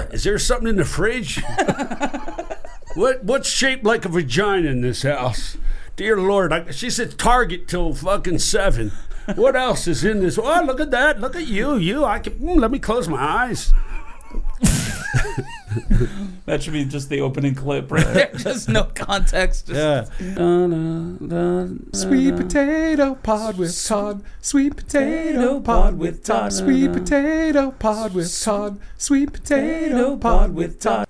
Is there something in the fridge? What's shaped like a vagina in this house? Dear Lord, she said Target till fucking 7. What else is in this? Oh, look at that. Look at you. I can. Let me close my eyes. That should be just the opening clip right there. Just no context. Just Sweet potato pod with Todd. Sweet potato pod with Todd. Sweet potato pod with Todd. Sweet potato pod with Todd.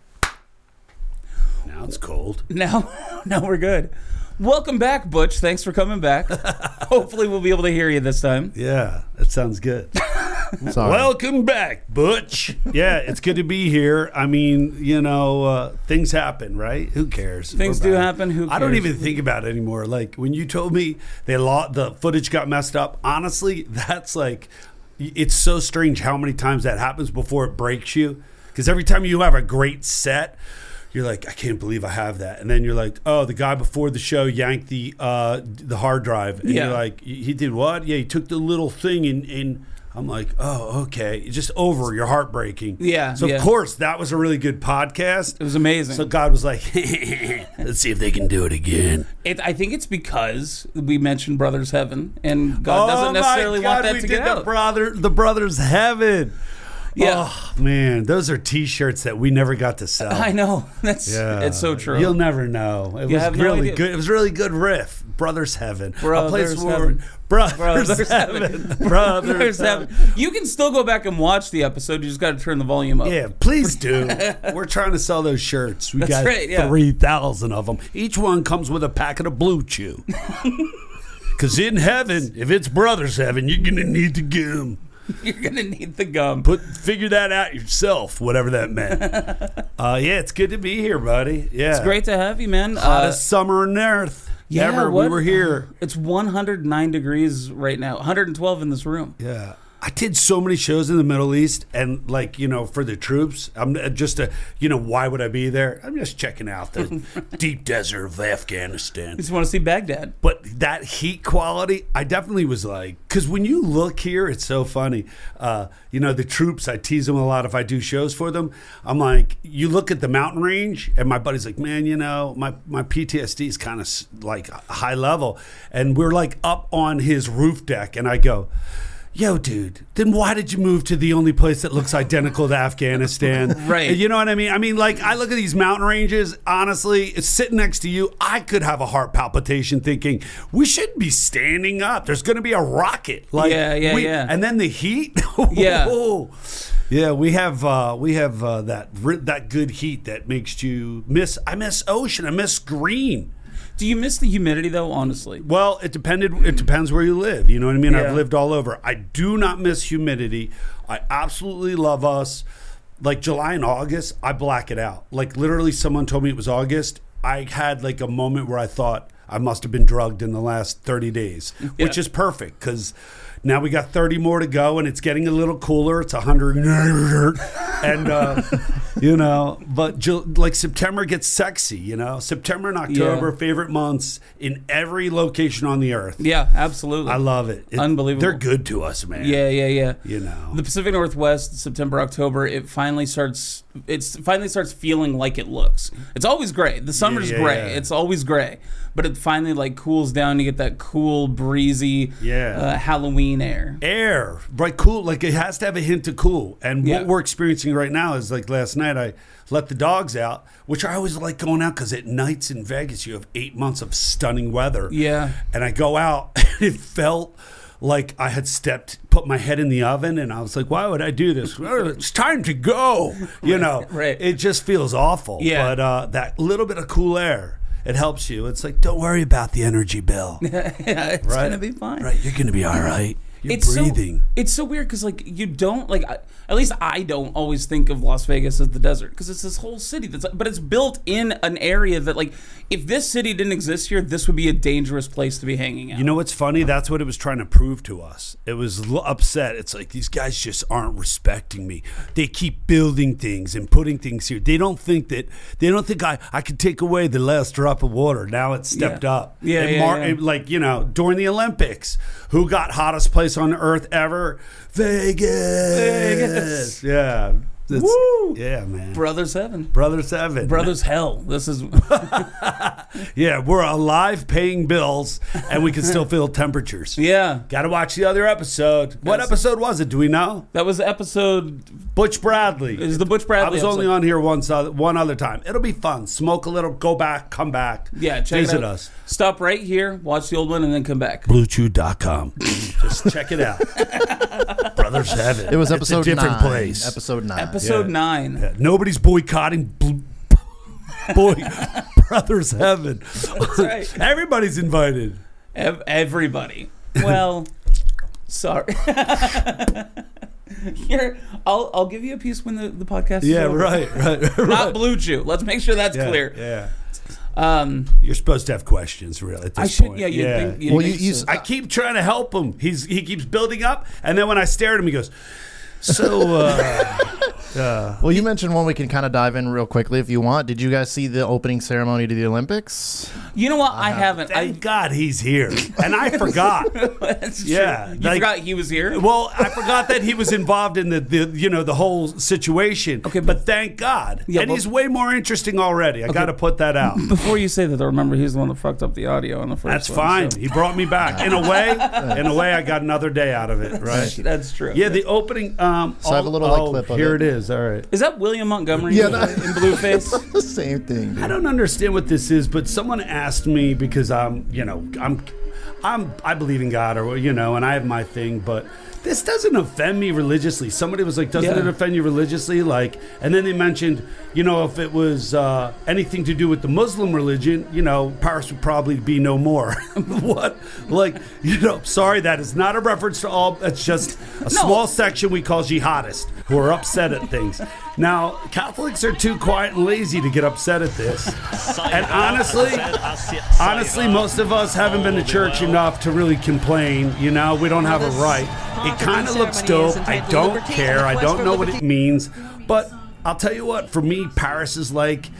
Now it's cold. Now we're good. Welcome back, Butch. Thanks for coming back. Hopefully we'll be able to hear you this time. Yeah, that sounds good. Sorry. Welcome back, Butch. Yeah, it's good to be here. I mean, things happen, right? Who cares? Things do happen. Who cares? I don't even think about it anymore. Like when you told me the footage got messed up, honestly, that's like, it's so strange how many times that happens before it breaks you. Because every time you have a great set, you're like, I can't believe I have that. And then you're like, oh, the guy before the show yanked the hard drive. And you're like, he did what? Yeah, he took the little thing and I'm like, oh, okay. It's just over. You're heartbreaking. Yeah. So, of course, that was a really good podcast. It was amazing. So God was like, let's see if they can do it again. I think it's because we mentioned Brothers Heaven, and God doesn't necessarily want that to get out. The Brothers Heaven. Yeah. Oh, man, those are T-shirts that we never got to sell. I know. It's so true. You'll never know. It was really good. It was really good riff. Brothers Heaven. Brothers Heaven. Brothers Heaven. Brothers Heaven. You can still go back and watch the episode. You just got to turn the volume up. Yeah, please do. We're trying to sell those shirts. We got 3,000 of them. Each one comes with a packet of Blue Chew. Because in heaven, if it's Brothers Heaven, you're going to need the gum. You're going to need the gum. Figure that out yourself, whatever that meant. It's good to be here, buddy. Yeah. It's great to have you, man. Hottest summer on earth ever. We were here. It's 109 degrees right now. 112 in this room. Yeah. I did so many shows in the Middle East, and for the troops, I'm just why would I be there? I'm just checking out the deep desert of Afghanistan. You just want to see Baghdad. But that heat quality, I definitely was like, because when you look here, it's so funny. The troops, I tease them a lot if I do shows for them. I'm like, you look at the mountain range, and my buddy's like, man, my PTSD is kind of like high level. And we're like up on his roof deck, and I go, yo, dude, then why did you move to the only place that looks identical to Afghanistan? Right. You know what I mean? I mean, like, I look at these mountain ranges, honestly, it's sitting next to you. I could have a heart palpitation thinking, we should be standing up. There's going to be a rocket. Like, yeah. And then the heat. Yeah. Yeah, we have that good heat that makes you I miss ocean. I miss green. Do you miss the humidity, though, honestly? Well, it depends where you live. You know what I mean? Yeah. I've lived all over. I do not miss humidity. I absolutely love us. Like July and August, I black it out. Like literally someone told me it was August. I had like a moment where I thought I must have been drugged in the last 30 days, which is perfect because now we got 30 more to go and it's getting a little cooler. It's 100 and, but like September gets sexy, September and October, favorite months in every location on the earth. Yeah, absolutely. I love it. Unbelievable. They're good to us, man. Yeah. The Pacific Northwest, September, October, it finally starts feeling like it looks. It's always gray. The summer's gray. Yeah. It's always gray. But it finally like cools down. You get that cool, breezy Halloween air. Right, cool. Like it has to have a hint of cool. And what we're experiencing right now is like last night I let the dogs out, which I always like going out because at nights in Vegas you have 8 months of stunning weather. Yeah. And I go out and it felt like I had put my head in the oven, and I was like, why would I do this? It's time to go. Right. It just feels awful. Yeah. But that little bit of cool air, it helps you. It's like, don't worry about the energy bill. It's going to be fine. Right. You're going to be all right. You're breathing. It's so weird because like you don't like. At least I don't always think of Las Vegas as the desert because it's this whole city but it's built in an area that like if this city didn't exist here, this would be a dangerous place to be hanging out. You know what's funny? That's what it was trying to prove to us. It was upset. It's like these guys just aren't respecting me. They keep building things and putting things here. They don't think I could take away the last drop of water. Now it's stepped up. Like during the Olympics, who got hottest place on earth ever? Vegas. Yeah. Woo! Yeah, man. Brothers Heaven. Brothers Heaven. Brothers Hell. This is Yeah, we're alive paying bills and we can still feel temperatures. yeah. Got to watch the other episode. What episode was it? Do we know? That was episode. Butch Bradley. Is the Butch Bradley? I was only episode. on here one other time. It'll be fun. Smoke a little, go back, come back. Yeah, check Visit it out. us. Stop right here, watch the old one, and then come back. BlueChew.com. Just check it out. Brothers Heaven. It was It's a episode different 9. place. Episode 9. Episode Yeah. 9. Yeah, nobody's boycotting Brothers Heaven. That's right. Everybody's invited. Everybody. Well, sorry. Here, I'll give you a piece when the podcast is Yeah, over. right. Not Blue Chew. Let's make sure that's Yeah, clear. Yeah. Um, You're supposed to have questions, really, at this I should. point. Yeah, you think. Well, think you- so. I keep trying to help him. He keeps building up, and then when I stare at him, he goes, "So, Well, you mentioned one we can kind of dive in real quickly if you want. Did you guys see the opening ceremony to the Olympics? You know what? I haven't. thank God he's here," and I forgot. That's Yeah, true. You like- forgot he was here. Well, I forgot that he was involved in the whole situation. Okay, but thank God, Yeah, and well- he's way more interesting already. I got to put that out. Before you say that, though, remember he's the one that fucked up the audio on the first That's one. fine. so- He brought me back. In a way, I got another day out of it. Right. That's true. Yeah, the opening. So I have a little, clip of here it. it is. All right. Is that William Montgomery Yeah, in Blueface? The same thing, dude. I don't understand what this is, but someone asked me because I believe in God, or and I have my thing, but this doesn't offend me religiously. Somebody was like, "Doesn't Yeah. it offend you religiously?" Like, and then they mentioned, if it was anything to do with the Muslim religion, Paris would probably be no more. What? Like, sorry, that is not a reference to all. It's just a small section we call jihadists who are upset at things. Now, Catholics are too quiet and lazy to get upset at this. And honestly, most of us haven't been to church enough to really complain. We don't have a right. It kind of looks dope. I don't care. I don't know what it means. But I'll tell you what, for me, Paris is like,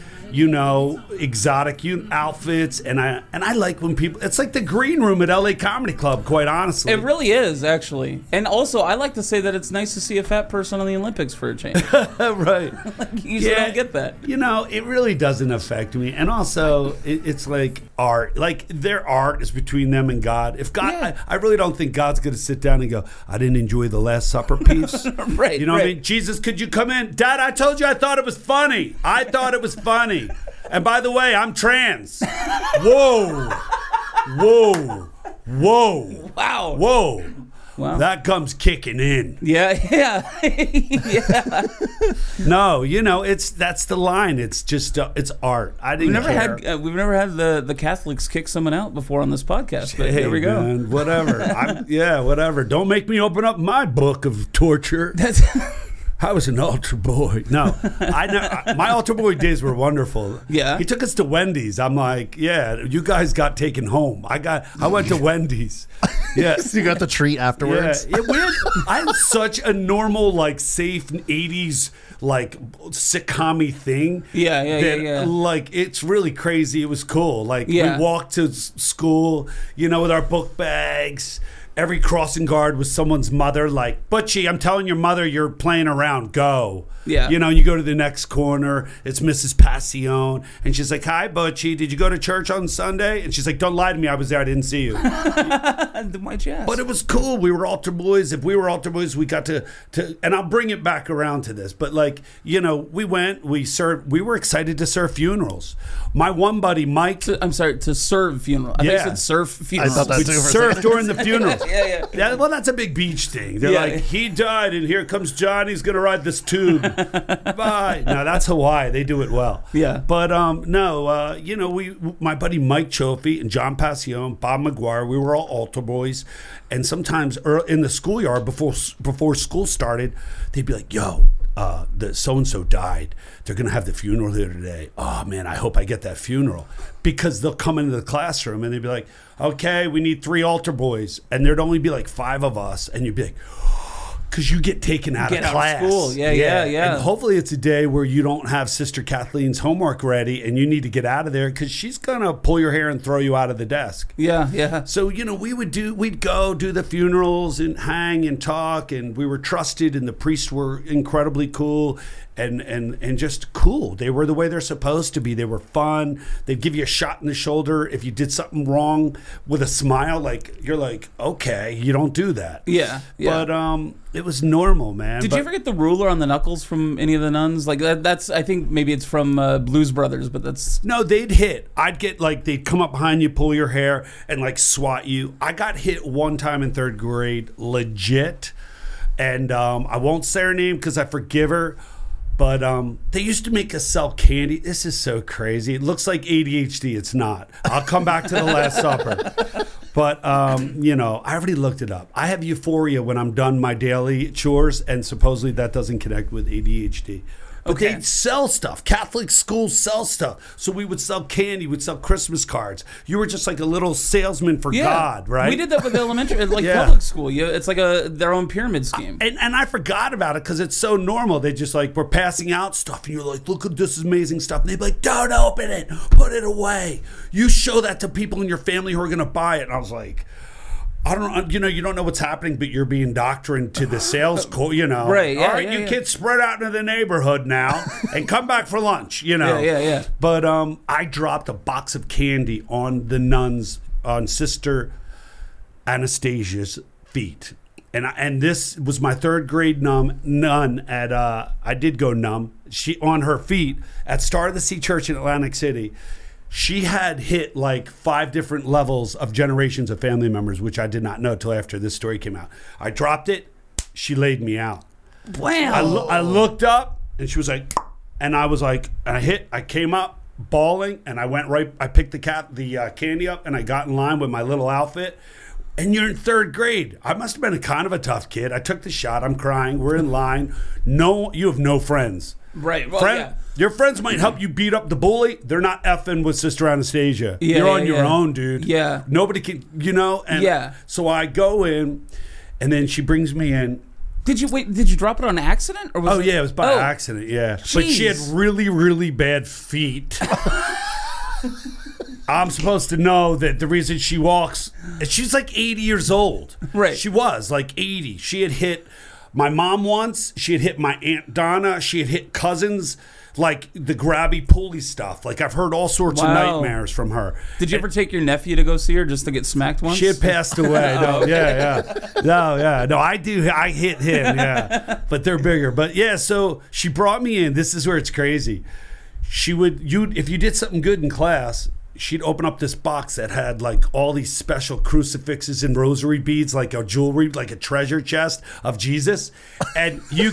exotic outfits, and I like when people. It's like the green room at LA Comedy Club, quite honestly. It really is, actually. And also, I like to say that it's nice to see a fat person on the Olympics for a change. Right. You usually don't get that. It really doesn't affect me. And also, it's like art. Like, their art is between them and God. If God, Yeah. I really don't think God's going to sit down and go, "I didn't enjoy the Last Supper piece." Right. You know what I right. mean? Jesus, could you come in? Dad, I told you I thought it was funny. I thought it was funny. And by the way, I'm trans. Whoa. Whoa. Whoa. Wow. Whoa. Wow. That comes kicking in. Yeah. Yeah. No, that's the line. It's just it's art. I didn't care. We've never had the Catholics kick someone out before on this podcast, but Hey, here we go. man, whatever. Whatever. Don't make me open up my book of torture. That's I was an altar boy. No, my altar boy days were wonderful. Yeah. He took us to Wendy's. I'm like, yeah, you guys got taken home. I went to Wendy's. Yes. You got the treat afterwards. Yeah, I had such a normal, like, safe 80s, like, sitcom-y thing. Yeah. Like, it's really crazy. It was cool. Like, Yeah. we walked to school, with our book bags. Every crossing guard was someone's mother. Like, Butchie, I'm telling your mother you're playing around. Go. Yeah. And you go to the next corner. It's Mrs. Passion. And she's like, "Hi, Butchie. Did you go to church on Sunday?" And she's like, "Don't lie to me. I was there. I didn't see you." Why'd you ask? But it was cool. We were altar boys. If we were altar boys, we got to and I'll bring it back around to this. But we went, we served, we were excited to serve funerals. My one buddy, Mike. I'm sorry, to serve funeral. I think Yeah. you said serve funeral. I thought that We too for a served second. during the funerals. Yeah. Well, that's a big beach thing. They're Yeah. like, "He died, and here comes Johnny's going to ride this tube." Bye. No, that's Hawaii. They do it well. Yeah. But my buddy Mike Chofie and John Passion, Bob McGuire, we were all altar boys, and sometimes in the schoolyard before school started, they'd be like, "Yo, the so and so died. They're gonna have the funeral here today. Oh man, I hope I get that funeral." Because they'll come into the classroom and they'd be like, "Okay, we need 3 altar boys," and there'd only be like 5 of us, and you'd be like, because you get taken out Get of out of class. school. Yeah. And hopefully it's a day where you don't have Sister Kathleen's homework ready and you need to get out of there because she's going to pull your hair and throw you out of the desk. Yeah. So, we'd go do the funerals and hang and talk, and we were trusted, and the priests were incredibly cool. and just cool. They were the way they're supposed to be. They were fun. They'd give you a shot in the shoulder if you did something wrong with a smile. Like, you're like, okay, you don't do that. Yeah. But it was normal, man. Did you ever get the ruler on the knuckles from any of the nuns? Like that's I think maybe it's from Blues Brothers, but that's no. They'd hit. I'd get like they'd come up behind you, pull your hair, and like swat you. I got hit one time in 3rd grade, legit, and I won't say her name because I forgive her. But they used to make us sell candy. This is so crazy. It looks like ADHD. It's not. I'll come back to the Last Supper. But, you know, I already looked it up. I have euphoria when I'm done my daily chores, and supposedly that doesn't connect with ADHD. But they'd sell stuff. Catholic schools sell stuff. So we would sell candy. We'd sell Christmas cards. You were just like a little salesman for God, right? We did that with elementary, like public school. It's like their own pyramid scheme. And I forgot about it because it's so normal. They just like, we're passing out stuff. And you're like, look at this amazing stuff. And they'd be like, don't open it. Put it away. You show that to people in your family who are going to buy it. And I was like, I don't, you don't know what's happening, but you're being doctrined to the sales call, Right. Yeah, all right, you kids spread out into the neighborhood now and come back for lunch, Yeah. But I dropped a box of candy on the nuns, on Sister Anastasia's feet. And this was my 3rd grade nun at, I did go numb. She, on her feet at Star of the Sea Church in Atlantic City. She had hit like 5 different levels of generations of family members, which I did not know till after this story came out. I dropped it. She laid me out. Wow. I looked up and she was like, and I was like, I came up bawling and I went right, I picked the candy up and I got in line with my little outfit. And you're in 3rd grade. I must have been kind of a tough kid. I took the shot. I'm crying. We're in line. No, you have no friends. Right. Well, Your friends might help you beat up the bully. They're not effing with Sister Anastasia. You're on your own, dude. Yeah. Nobody can, And so I go in, and then she brings me in. Did you drop it on accident? Or was it was by accident, yeah. Jeez. But she had really, really bad feet. I'm supposed to know that the reason she walks, she's like 80 years old. Right. She was like 80. She had hit my mom once. She had hit my Aunt Donna. She had hit cousins, like the grabby pulley stuff. Like I've heard all sorts of nightmares from her. Did you ever take your nephew to go see her just to get smacked once? She had passed away. No, No, I do. I hit him, but they're bigger. But yeah, so she brought me in. This is where it's crazy. She would, if you did something good in class, she'd open up this box that had like all these special crucifixes and rosary beads, like a jewelry, like a treasure chest of Jesus, and you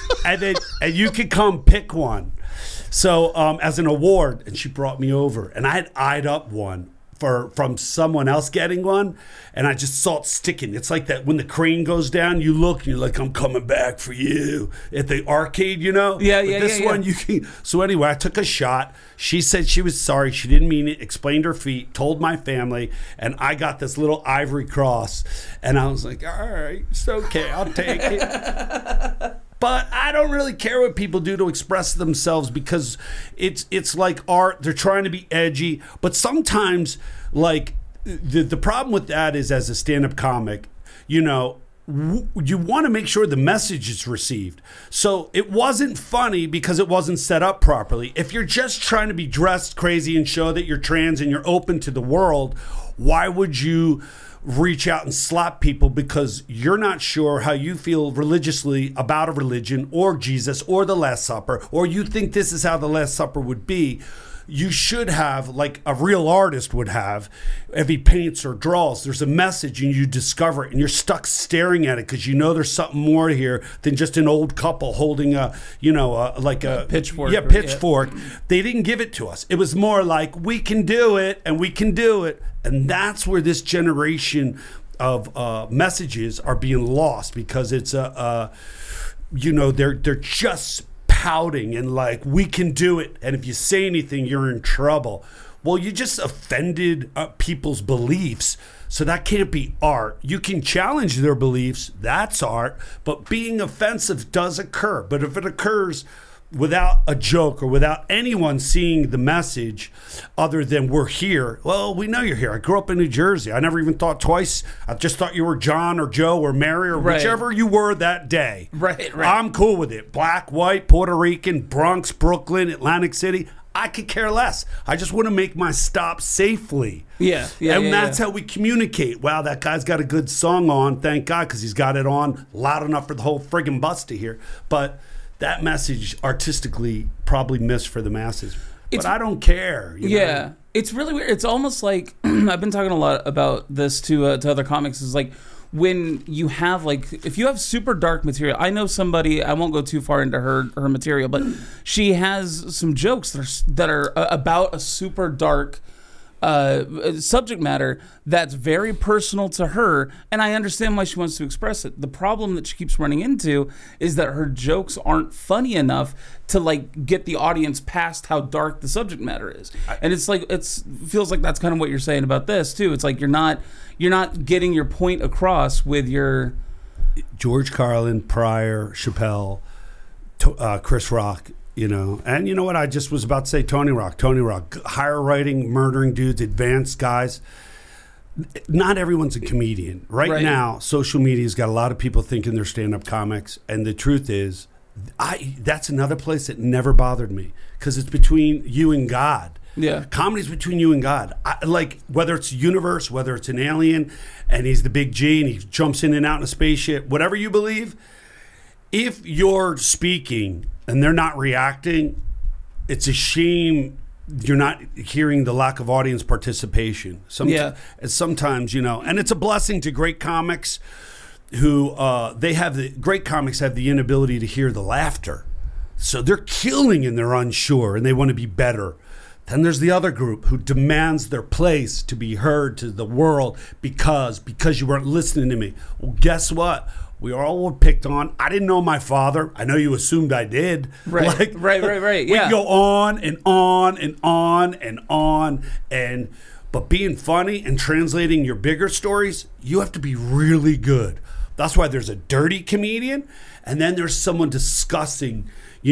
could come pick one. So as an award, and she brought me over, and I had eyed up one from someone else getting one, and I just saw it sticking. It's like that when the crane goes down, you look and you're like, I'm coming back for you at the arcade, Yeah. This one you can. So anyway, I took a shot. She said she was sorry. She didn't mean it. Explained her feet. Told my family, and I got this little ivory cross, and I was like, all right, it's okay. I'll take it. But I don't really care what people do to express themselves because it's like art. They're trying to be edgy. But sometimes, like, the problem with that is as a stand-up comic, you want to make sure the message is received. So it wasn't funny because it wasn't set up properly. If you're just trying to be dressed crazy and show that you're trans and you're open to the world, why would you reach out and slap people because you're not sure how you feel religiously about a religion or Jesus or the Last Supper, or you think this is how the Last Supper would be? You should have, like a real artist would have, if he paints or draws, there's a message and you discover it and you're stuck staring at it because there's something more here than just an old couple holding a pitchfork. Yeah, pitchfork. They didn't give it to us. It was more like, we can do it and we can do it. And that's where this generation of messages are being lost because it's they're just pouting and like, we can do it, and if you say anything you're in trouble. Well, you just offended people's beliefs, so that can't be art. You can challenge their beliefs, that's art, but being offensive does occur. But if it occurs without a joke or without anyone seeing the message other than we're here. Well, we know you're here. I grew up in New Jersey. I never even thought twice. I just thought you were John or Joe or Mary or whichever you were that day. Right. I'm cool with it. Black, white, Puerto Rican, Bronx, Brooklyn, Atlantic City. I could care less. I just want to make my stop safely. And that's how we communicate. Wow, that guy's got a good song on. Thank God, because he's got it on loud enough for the whole friggin' bus to hear. But that message artistically probably missed for the masses. But I don't care. You know? It's really weird. It's almost like, I've been talking a lot about this to other comics, is like, when you have if you have super dark material, I know somebody, I won't go too far into her material, but she has some jokes that are about a super dark subject matter that's very personal to her, and I understand why she wants to express it. The problem that she keeps running into is that her jokes aren't funny enough to get the audience past how dark the subject matter is. And it's feels like that's kind of what you're saying about this too. It's like you're not getting your point across with your George Carlin, Pryor, Chappelle, Chris Rock. And you know what? I just was about to say Tony Rock, higher writing, murdering dudes, advanced guys. Not everyone's a comedian. Right now, social media's got a lot of people thinking they're stand-up comics, and the truth is, that's another place that never bothered me, because it's between you and God. Yeah, comedy's between you and God. Whether it's universe, whether it's an alien, and he's the big G, and he jumps in and out in a spaceship, whatever you believe. If you're speaking and they're not reacting, it's a shame you're not hearing the lack of audience participation. Sometimes, and it's a blessing to great comics who great comics have the inability to hear the laughter. So they're killing and they're unsure and they want to be better. Then there's the other group who demands their place to be heard to the world because you weren't listening to me. Well, guess what? We all were picked on. I didn't know my father. I know you assumed I did. Right. Right. We go on and on and on and on. But being funny and translating your bigger stories, you have to be really good. That's why there's a dirty comedian, and then there's someone discussing,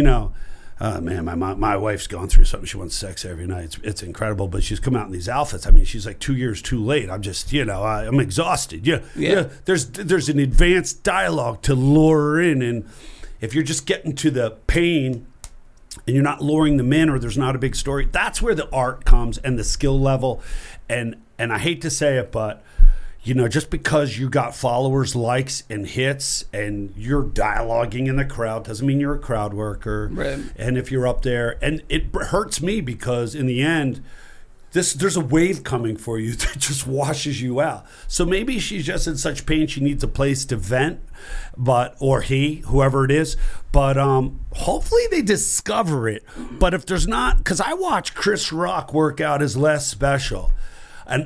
man, my wife's going through something. She wants sex every night. It's incredible, but she's come out in these outfits. I mean, she's like 2 years too late. I'm just, I'm exhausted. Yeah. There's an advanced dialogue to lure her in, and if you're just getting to the pain and you're not luring them in, or there's not a big story, that's where the art comes and the skill level. And I hate to say it, but just because you got followers, likes, and hits, and you're dialoguing in the crowd doesn't mean you're a crowd worker. Right. And if you're up there, and it hurts me because in the end, there's a wave coming for you that just washes you out. So maybe she's just in such pain she needs a place to vent, or whoever it is. But hopefully they discover it. But if there's not, because I watch Chris Rock work out his last special. And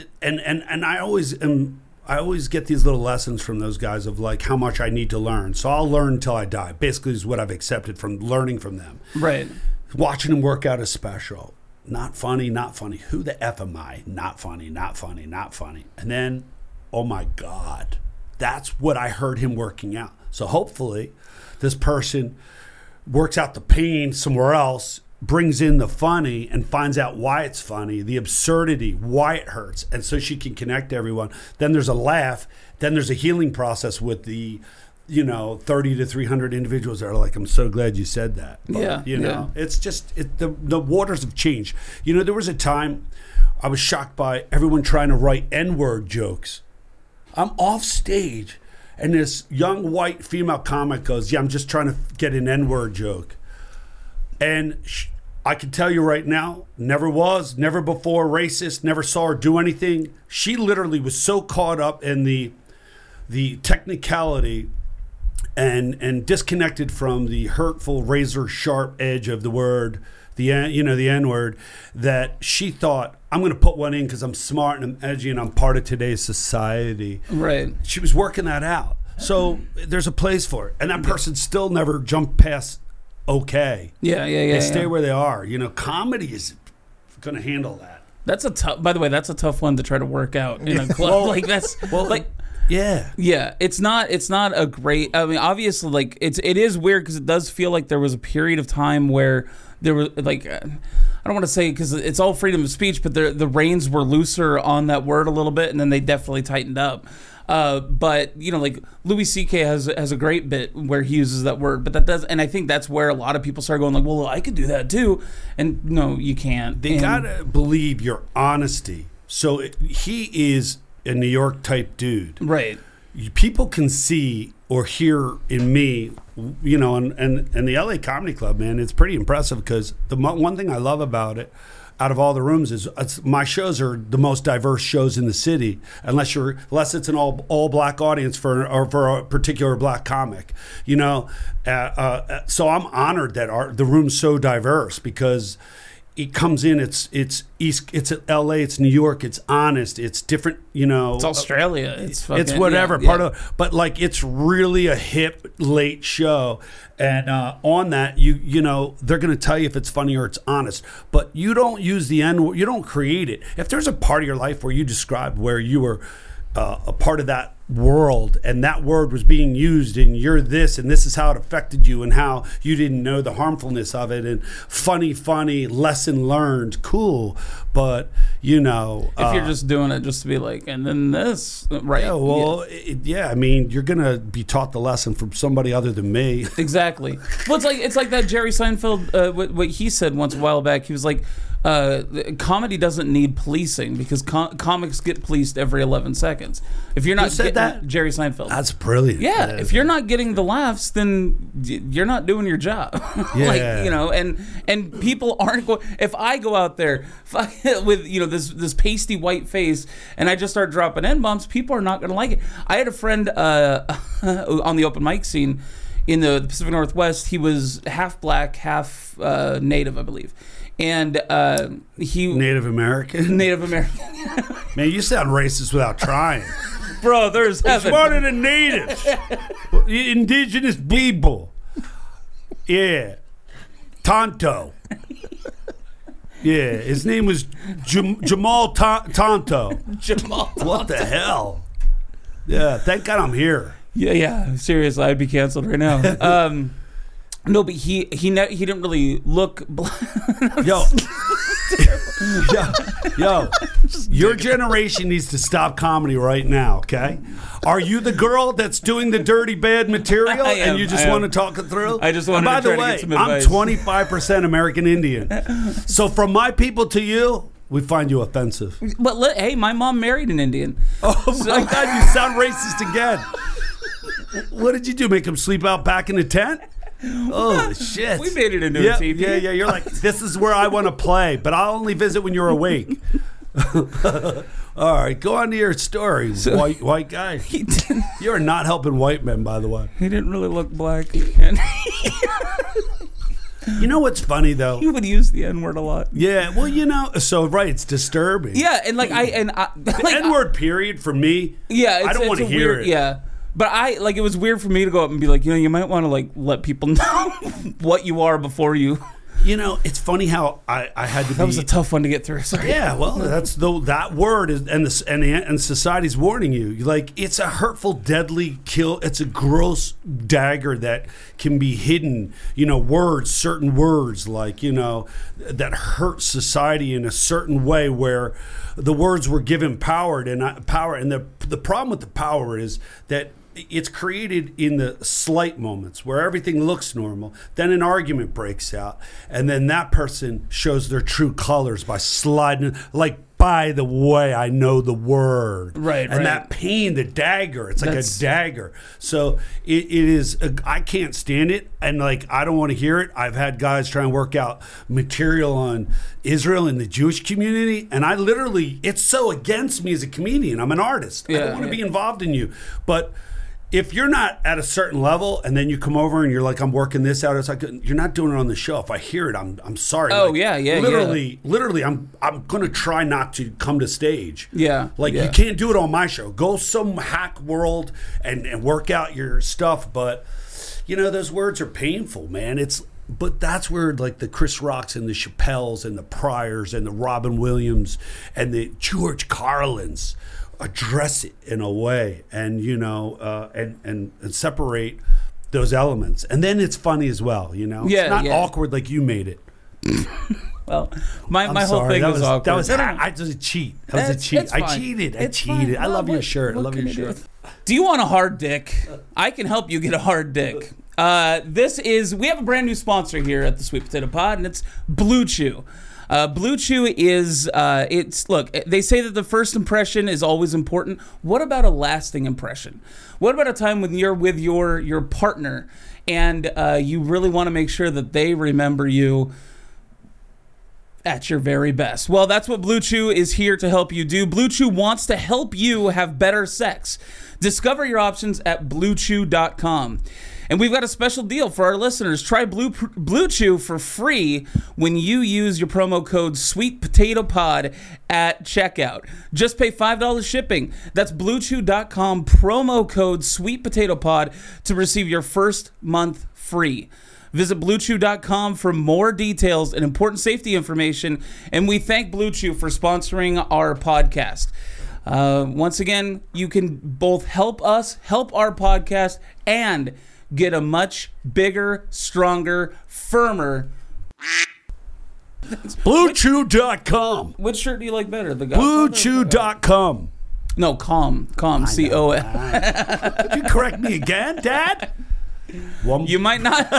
I always get these little lessons from those guys of how much I need to learn. So I'll learn until I die. Basically, is what I've accepted from learning from them. Right. Watching him work out a special, not funny. Who the f am I? Not funny. And then, oh my God, that's what I heard him working out. So hopefully, this person works out the pain somewhere else, brings in the funny and finds out why it's funny, the absurdity, why it hurts, and so she can connect everyone. Then there's a laugh. Then there's a healing process with the 30 to 300 individuals that are like, I'm so glad you said that. But, it's just the waters have changed. There was a time I was shocked by everyone trying to write N-word jokes. I'm off stage and this young white female comic goes, I'm just trying to get an N-word joke. And I can tell you right now, never before racist, never saw her do anything. She literally was so caught up in the technicality and disconnected from the hurtful, razor sharp edge of the word, the N-word, that she thought, I'm going to put one in because I'm smart and I'm edgy and I'm part of today's society. Right. She was working that out. So there's a place for it. And that person still never jumped past okay. Yeah. They stay where they are. Comedy is going to handle that. By the way, that's a tough one to try to work out in a club. Yeah. Yeah, it's not a great. I mean, obviously, like it is weird because it does feel like there was a period of time where there was like I don't want to say because it's all freedom of speech, but the reins were looser on that word a little bit, and then they definitely tightened up. But you know, like Louis C.K. has a great bit where he uses that word, but that does, and I think that's where a lot of people start going like, well, I could do that too, and no, you can't. They gotta believe your honesty. So he is a New York type dude, right? People can see or hear in me, you know, and the LA Comedy Club, man, it's pretty impressive because the one thing I love about it, out of all the rooms, is my shows are the most diverse shows in the city, unless it's an all black audience for a particular black comic, you know. So I'm honored that the room's so diverse because it comes in. It's East. It's LA. It's New York. It's honest. It's different. You know, it's Australia. It's whatever part of. But like, it's really a hip late show, and on that, you know, they're going to tell you if it's funny or it's honest. But you don't use the N word. You don't create it. If there's a part of your life where you described where you were a part of that world and that word was being used and you're this and this is how it affected you and how you didn't know the harmfulness of it, and funny lesson learned, cool. But you know, if you're just doing it just to be like, and then this, right? Yeah, well, I mean, you're gonna be taught the lesson from somebody other than me. Exactly. Well, it's like that Jerry Seinfeld, what he said once a while back. He was like, comedy doesn't need policing because comics get policed every 11 seconds. If you're not getting that? Jerry Seinfeld. That's brilliant. Yeah, if you're not getting the laughs, then you're not doing your job. Yeah. Like, you know, and people aren't going. If I go out there with, you know, this pasty white face and I just start dropping N-bombs, people are not going to like it. I had a friend on the open mic scene in the Pacific Northwest. He was half black, half native, I believe. And he Native American. Man, you sound racist without trying. Bro, there's It's one of the natives, indigenous people. Yeah, Tonto. Yeah, his name was Jamal Tonto. Jamal. What the hell? Yeah, thank God I'm here. Yeah. Seriously, I'd be canceled right now. No, but he didn't really look black. Yo, your generation needs to stop comedy right now, okay? Are you the girl that's doing the dirty, bad material and you just want to talk it through? I just wanted to try to get some advice. I'm 25% American Indian. So from my people to you, we find you offensive. But hey, my mom married an Indian. Oh, my God, you sound racist again. What did you do, make him sleep out back in the tent? Oh shit! We made it into a TV. Yeah. You're like, this is where I want to play, but I'll only visit when you're awake. All right, go on to your story, so, white guy. You're not helping white men, by the way. He didn't really look black. You know what's funny though? He would use the N-word a lot. Yeah, well, you know, so right, it's disturbing. Yeah, and like the N-word period for me. Yeah, I don't want to hear it. Yeah. But it was weird for me to go up and be like, you know, you might want to like let people know what you are before you. You know, it's funny how I had to. That was a tough one to get through. Sorry. Yeah, well, that's that word is, and society's warning you. Like, it's a hurtful, deadly kill. It's a gross dagger that can be hidden. You know, certain words, like, you know, that hurt society in a certain way where the words were given power, and the problem with the power is that it's created in the slight moments where everything looks normal. Then an argument breaks out, and then that person shows their true colors by sliding, like, by the way, I know the word. Right. And that pain, the dagger, it's like a dagger. So it is, I can't stand it. And like, I don't want to hear it. I've had guys try and work out material on Israel and the Jewish community. And it's so against me as a comedian. I'm an artist. I don't want to be involved in you. But if you're not at a certain level and then you come over and you're like, I'm working this out, it's like, you're not doing it on the show. If I hear it, I'm sorry. Oh, like, yeah. Literally, I'm going to try not to come to stage. Yeah. Like, you can't do it on my show. Go some hack world and work out your stuff. But, you know, those words are painful, man. But that's where, like, the Chris Rocks and the Chappelles and the Pryors and the Robin Williams and the George Carlins address it in a way, and and separate those elements, and then it's funny as well. It's not awkward like you made it. Well, my whole thing was awkward. That was a cheat. I cheated. I cheated. I love your shirt. I love your shirt. Do you want a hard dick? I can help you get a hard dick. We have a brand new sponsor here at the Sweet Potato Pod, and it's Blue Chew. Blue Chew is, look, they say that the first impression is always important. What about a lasting impression? What about a time when you're with your partner and you really want to make sure that they remember you at your very best? Well, that's what Blue Chew is here to help you do. Blue Chew wants to help you have better sex. Discover your options at BlueChew.com. And we've got a special deal for our listeners. Try Blue Chew for free when you use your promo code SweetPotatoPod at checkout. Just pay $5 shipping. That's BlueChew.com, promo code SweetPotatoPod to receive your first month free. Visit BlueChew.com for more details and important safety information. And we thank Blue Chew for sponsoring our podcast. Once again, you can both help us, help our podcast, and get a much bigger, stronger, firmer. BlueChew.com. Which shirt do you like better? The BlueChew.com. No, calm, C-O-M. Could you correct me again, Dad? You might not.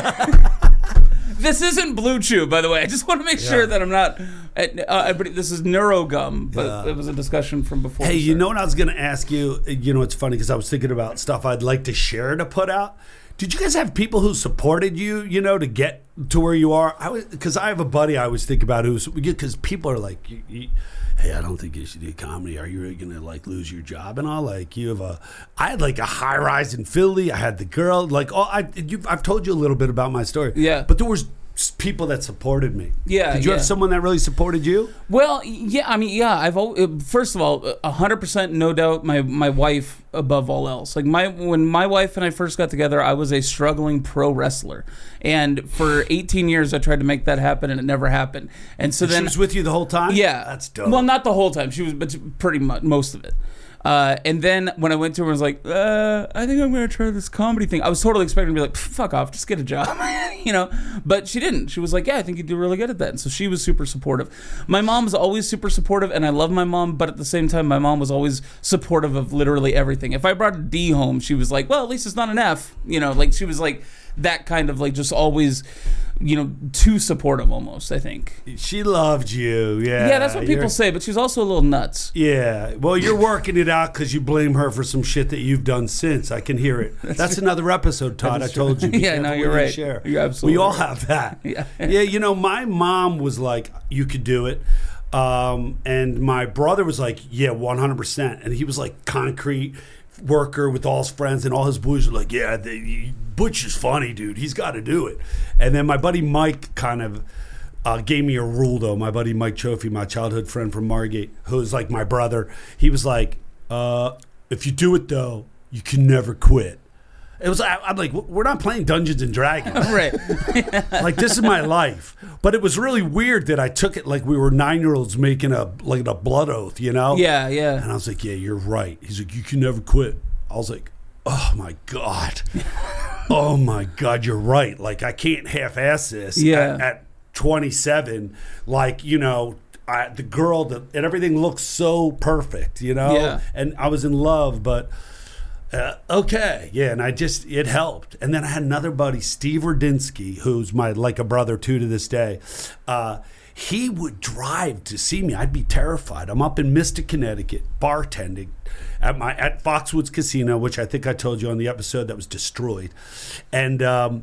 This isn't Blue Chew, by the way. I just want to make sure that I'm not. This is Neurogum, but it was a discussion from before. Hey, you know what I was going to ask you? It's funny because I was thinking about stuff I'd like to share to put out. Did you guys have people who supported you, to get to where you are? Because I have a buddy I always think about because people are like, hey, I don't think you should do comedy. Are you really going to lose your job and all? I had a high rise in Philly. I had the girl, I've told you a little bit about my story. Yeah. But there was people that supported me. Yeah. Did you have someone that really supported you? Well, yeah. First of all, 100% no doubt my wife above all else. When my wife and I first got together, I was a struggling pro wrestler. And for 18 years, I tried to make that happen, and it never happened. And so then she was with you the whole time? Yeah. That's dope. Well, not the whole time. She was, but pretty much most of it. And then when I went to her, I was like, I think I'm going to try this comedy thing. I was totally expecting to be like, fuck off, just get a job, But she didn't. She was like, yeah, I think you'd do really good at that. And so she was super supportive. My mom was always super supportive, and I love my mom, but at the same time, my mom was always supportive of literally everything. If I brought a D home, she was like, well, at least it's not an F. She was like that kind of just always... too supportive almost, I think. She loved you, yeah. Yeah, that's what people say, but she's also a little nuts. Yeah, well, you're working it out because you blame her for some shit that you've done since. I can hear it. That's another episode, Todd. I told you. Yeah, no, you're right. Share. You're absolutely We all right. have that. Yeah. Yeah, my mom was like, you could do it. And my brother was like, yeah, 100%. And he was like concrete worker with all his friends, and all his boys were like, yeah, Butch is funny, dude. He's got to do it. And then my buddy Mike kind of gave me a rule, though. My buddy Mike Chofie, my childhood friend from Margate, who's like my brother, he was like, if you do it, though, you can never quit. It was, I'm like, we're not playing Dungeons and Dragons. Right. This is my life. But it was really weird that I took it like we were 9-year-olds making a blood oath, Yeah, yeah. And I was like, yeah, you're right. He's like, you can never quit. I was like, oh my God. Oh my God, you're right. I can't half-ass this at 27. The girl, and everything looks so perfect, Yeah. And I was in love, but... okay, yeah, and it helped. And then I had another buddy, Steve Rudinsky, who's a brother too to this day. He would drive to see me. I'd be terrified. I'm up in Mystic, Connecticut, bartending at Foxwoods Casino, which I think I told you on the episode that was destroyed. And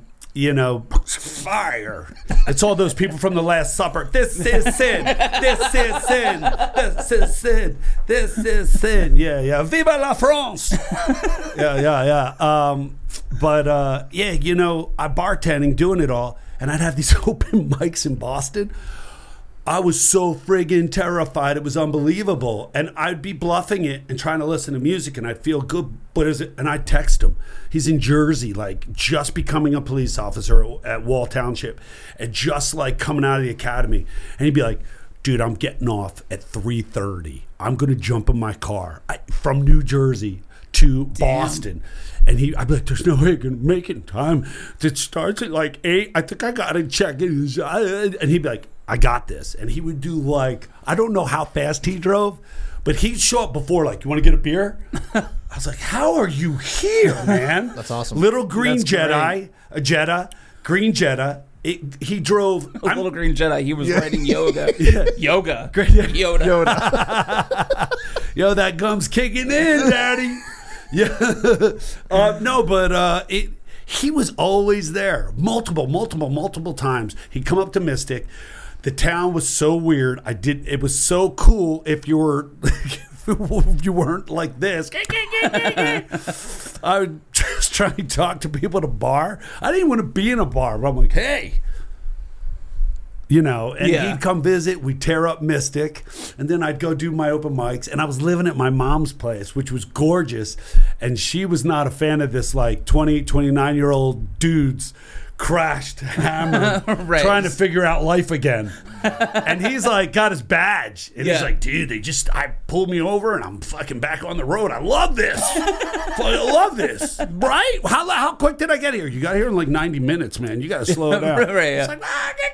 fire. It's all those people from the Last Supper. This is sin. This is sin. This is sin. This is sin. Yeah, yeah. Viva la France. Yeah. I'm bartending, doing it all, and I'd have these open mics in Boston. I was so friggin' terrified. It was unbelievable. And I'd be bluffing it and trying to listen to music, and I'd feel good. And I'd text him. He's in Jersey, just becoming a police officer at Wall Township, and just coming out of the academy. And he'd be like, dude, I'm getting off at 3:30. I'm going to jump in my car from New Jersey to Boston. And I'd be like, there's no way I can make it in time. It starts at like 8. I think I got to check in. And he'd be like, I got this. And he would do like, I don't know how fast he drove, but he'd show up before, like, you want to get a beer? I was like, how are you here, man? That's awesome. Little green Jedi, a Jetta, green Jetta. He drove a little green Jedi. He was writing yoga. Yoga. Yoda. Yo, that gum's kicking in, Daddy. Yeah. No, but he was always there. Multiple times. He'd come up to Mystic. The town was so weird. It was so cool if you were if you weren't like this. I would just try to talk to people at a bar. I didn't want to be in a bar, but I'm like, hey. You know, and he'd come visit. We'd tear up Mystic, and then I'd go do my open mics. And I was living at my mom's place, which was gorgeous. And she was not a fan of this, like, 29-year-old dudes crashed, hammered, trying to figure out life again. And he's like, got his badge. And he's like, dude, I pulled me over and I'm fucking back on the road. I love this. I love this. Right? How quick did I get here? You got here in like 90 minutes, man. You got to slow it down. It's like,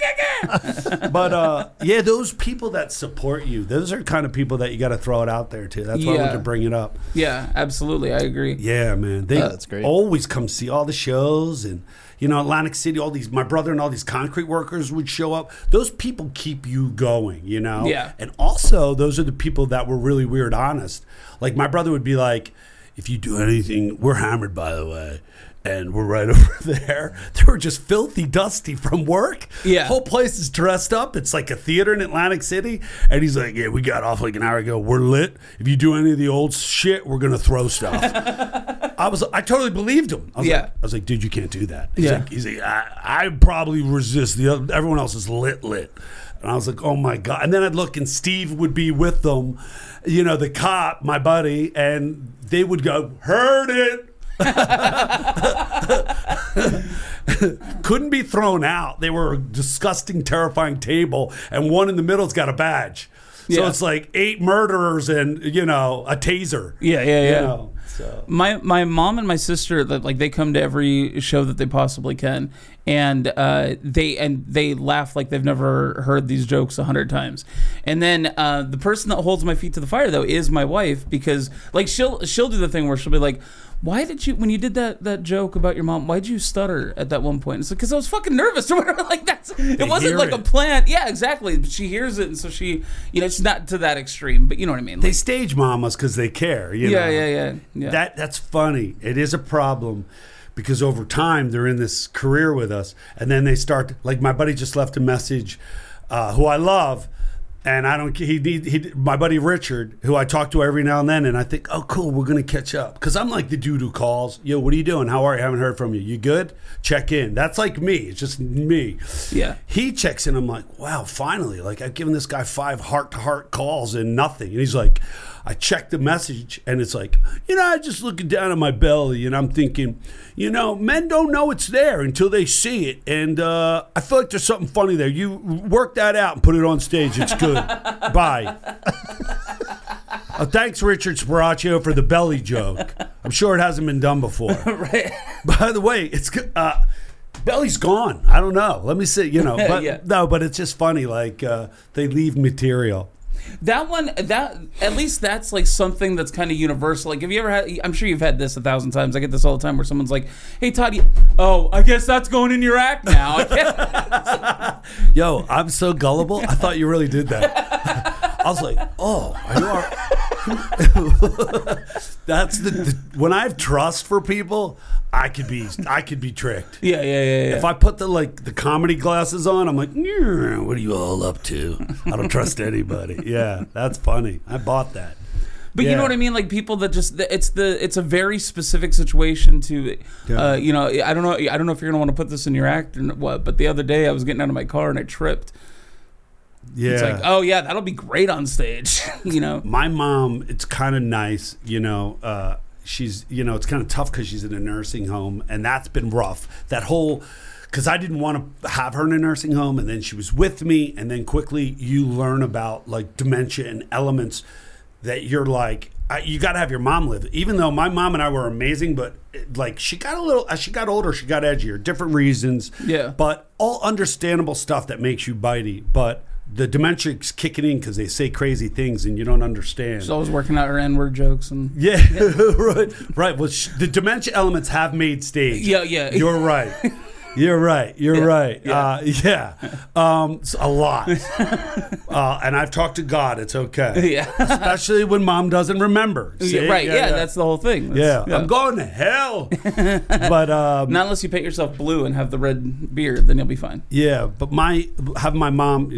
But, those people that support you, those are kind of people that you got to throw it out there to. That's why I wanted to bring it up. Yeah, absolutely. I agree. Yeah, man. That's great. Always come see all the shows. And, you know, Atlantic City, my brother and all these concrete workers would show up. Those people keep you going, you know? Yeah. And also, those are the people that were really weird honest. Like, my brother would be like, if you do anything, we're hammered, by the way. And we're right over there. They were just filthy dusty from work. Yeah. The whole place is dressed up. It's like a theater in Atlantic City. And he's like, yeah, we got off like an hour ago. We're lit. If you do any of the old shit, we're going to throw stuff. I totally believed him. I was like, dude, you can't do that. He's like, I probably resist. Everyone else is lit. And I was like, oh my God. And then I'd look and Steve would be with them, you know, the cop, my buddy, and they would go, heard it. Couldn't be thrown out. They were a disgusting, terrifying table, and one in the middle's got a badge. So it's like 8 murderers and, you know, a taser. Yeah. You know, so. My mom and my sister, like, they come to every show that they possibly can, and they laugh like they've never heard these jokes 100 times. And then the person that holds my feet to the fire, though, is my wife, because, like, she'll do the thing where she'll be like, why did you, when you did that joke about your mom, why did you stutter at that one point? It's like, because I was fucking nervous or whatever. Like, it wasn't like a plan. Yeah, exactly. But she hears it, and so she, you know, it's not to that extreme, but you know what I mean. Like, they stage mamas because they care. You know? Yeah. That's funny. It is a problem because over time they're in this career with us, and then they start, like, my buddy just left a message, who I love. And I don't. My buddy Richard, who I talk to every now and then, and I think, oh, cool, we're gonna catch up, because I'm like the dude who calls, yo, what are you doing? How are you? Haven't heard from you. You good? Check in. That's like me. It's just me. Yeah. He checks in. I'm like, wow, finally. Like, I've given this guy 5 heart-to-heart calls and nothing. And he's like, I checked the message, and it's like, you know, I just looking down at my belly, and I'm thinking, you know, men don't know it's there until they see it, and I feel like there's something funny there. You work that out and put it on stage. It's good. Bye. Thanks, Richard Sparaccio, for the belly joke. I'm sure it hasn't been done before. Right. By the way, it's belly's gone. I don't know. Let me see. You know, but no, but it's just funny. Like they leave material. That one, at least that's like something that's kind of universal. Like, have you ever had, I'm sure you've had this 1,000 times. I get this all the time where someone's like, hey, Todd, I guess that's going in your act now. Yo, I'm so gullible. I thought you really did that. I was like, oh, are you all right? That's when I have trust for people, I could be tricked. Yeah. If I put the comedy glasses on, I'm like, what are you all up to? I don't trust anybody. Yeah, that's funny. I bought that. But you know what I mean? Like, people that just, it's a very specific situation to, you know, I don't know if you're gonna want to put this in your act or what. But the other day I was getting out of my car and I tripped. Yeah. It's like, oh yeah, that'll be great on stage. You know, my mom, it's kind of nice. You know, she's, you know, it's kind of tough because she's in a nursing home, and that's been rough. That whole because I didn't want to have her in a nursing home, and then she was with me, and then quickly you learn about like dementia and elements that you're like, you got to have your mom live. Even though my mom and I were amazing, but like she got as she got older, she got edgier, different reasons. Yeah. But all understandable stuff that makes you bitey. But the dementia's kicking in because they say crazy things and you don't understand. She's always working out her N-word jokes and yeah. right. Well, the dementia elements have made stage. Yeah. You're right. You're right. Yeah. A lot. And I've talked to God. It's okay. Yeah. Especially when mom doesn't remember. See? Right. Yeah, that's the whole thing. Yeah. I'm going to hell. But not unless you paint yourself blue and have the red beard, then you'll be fine. Yeah. But having my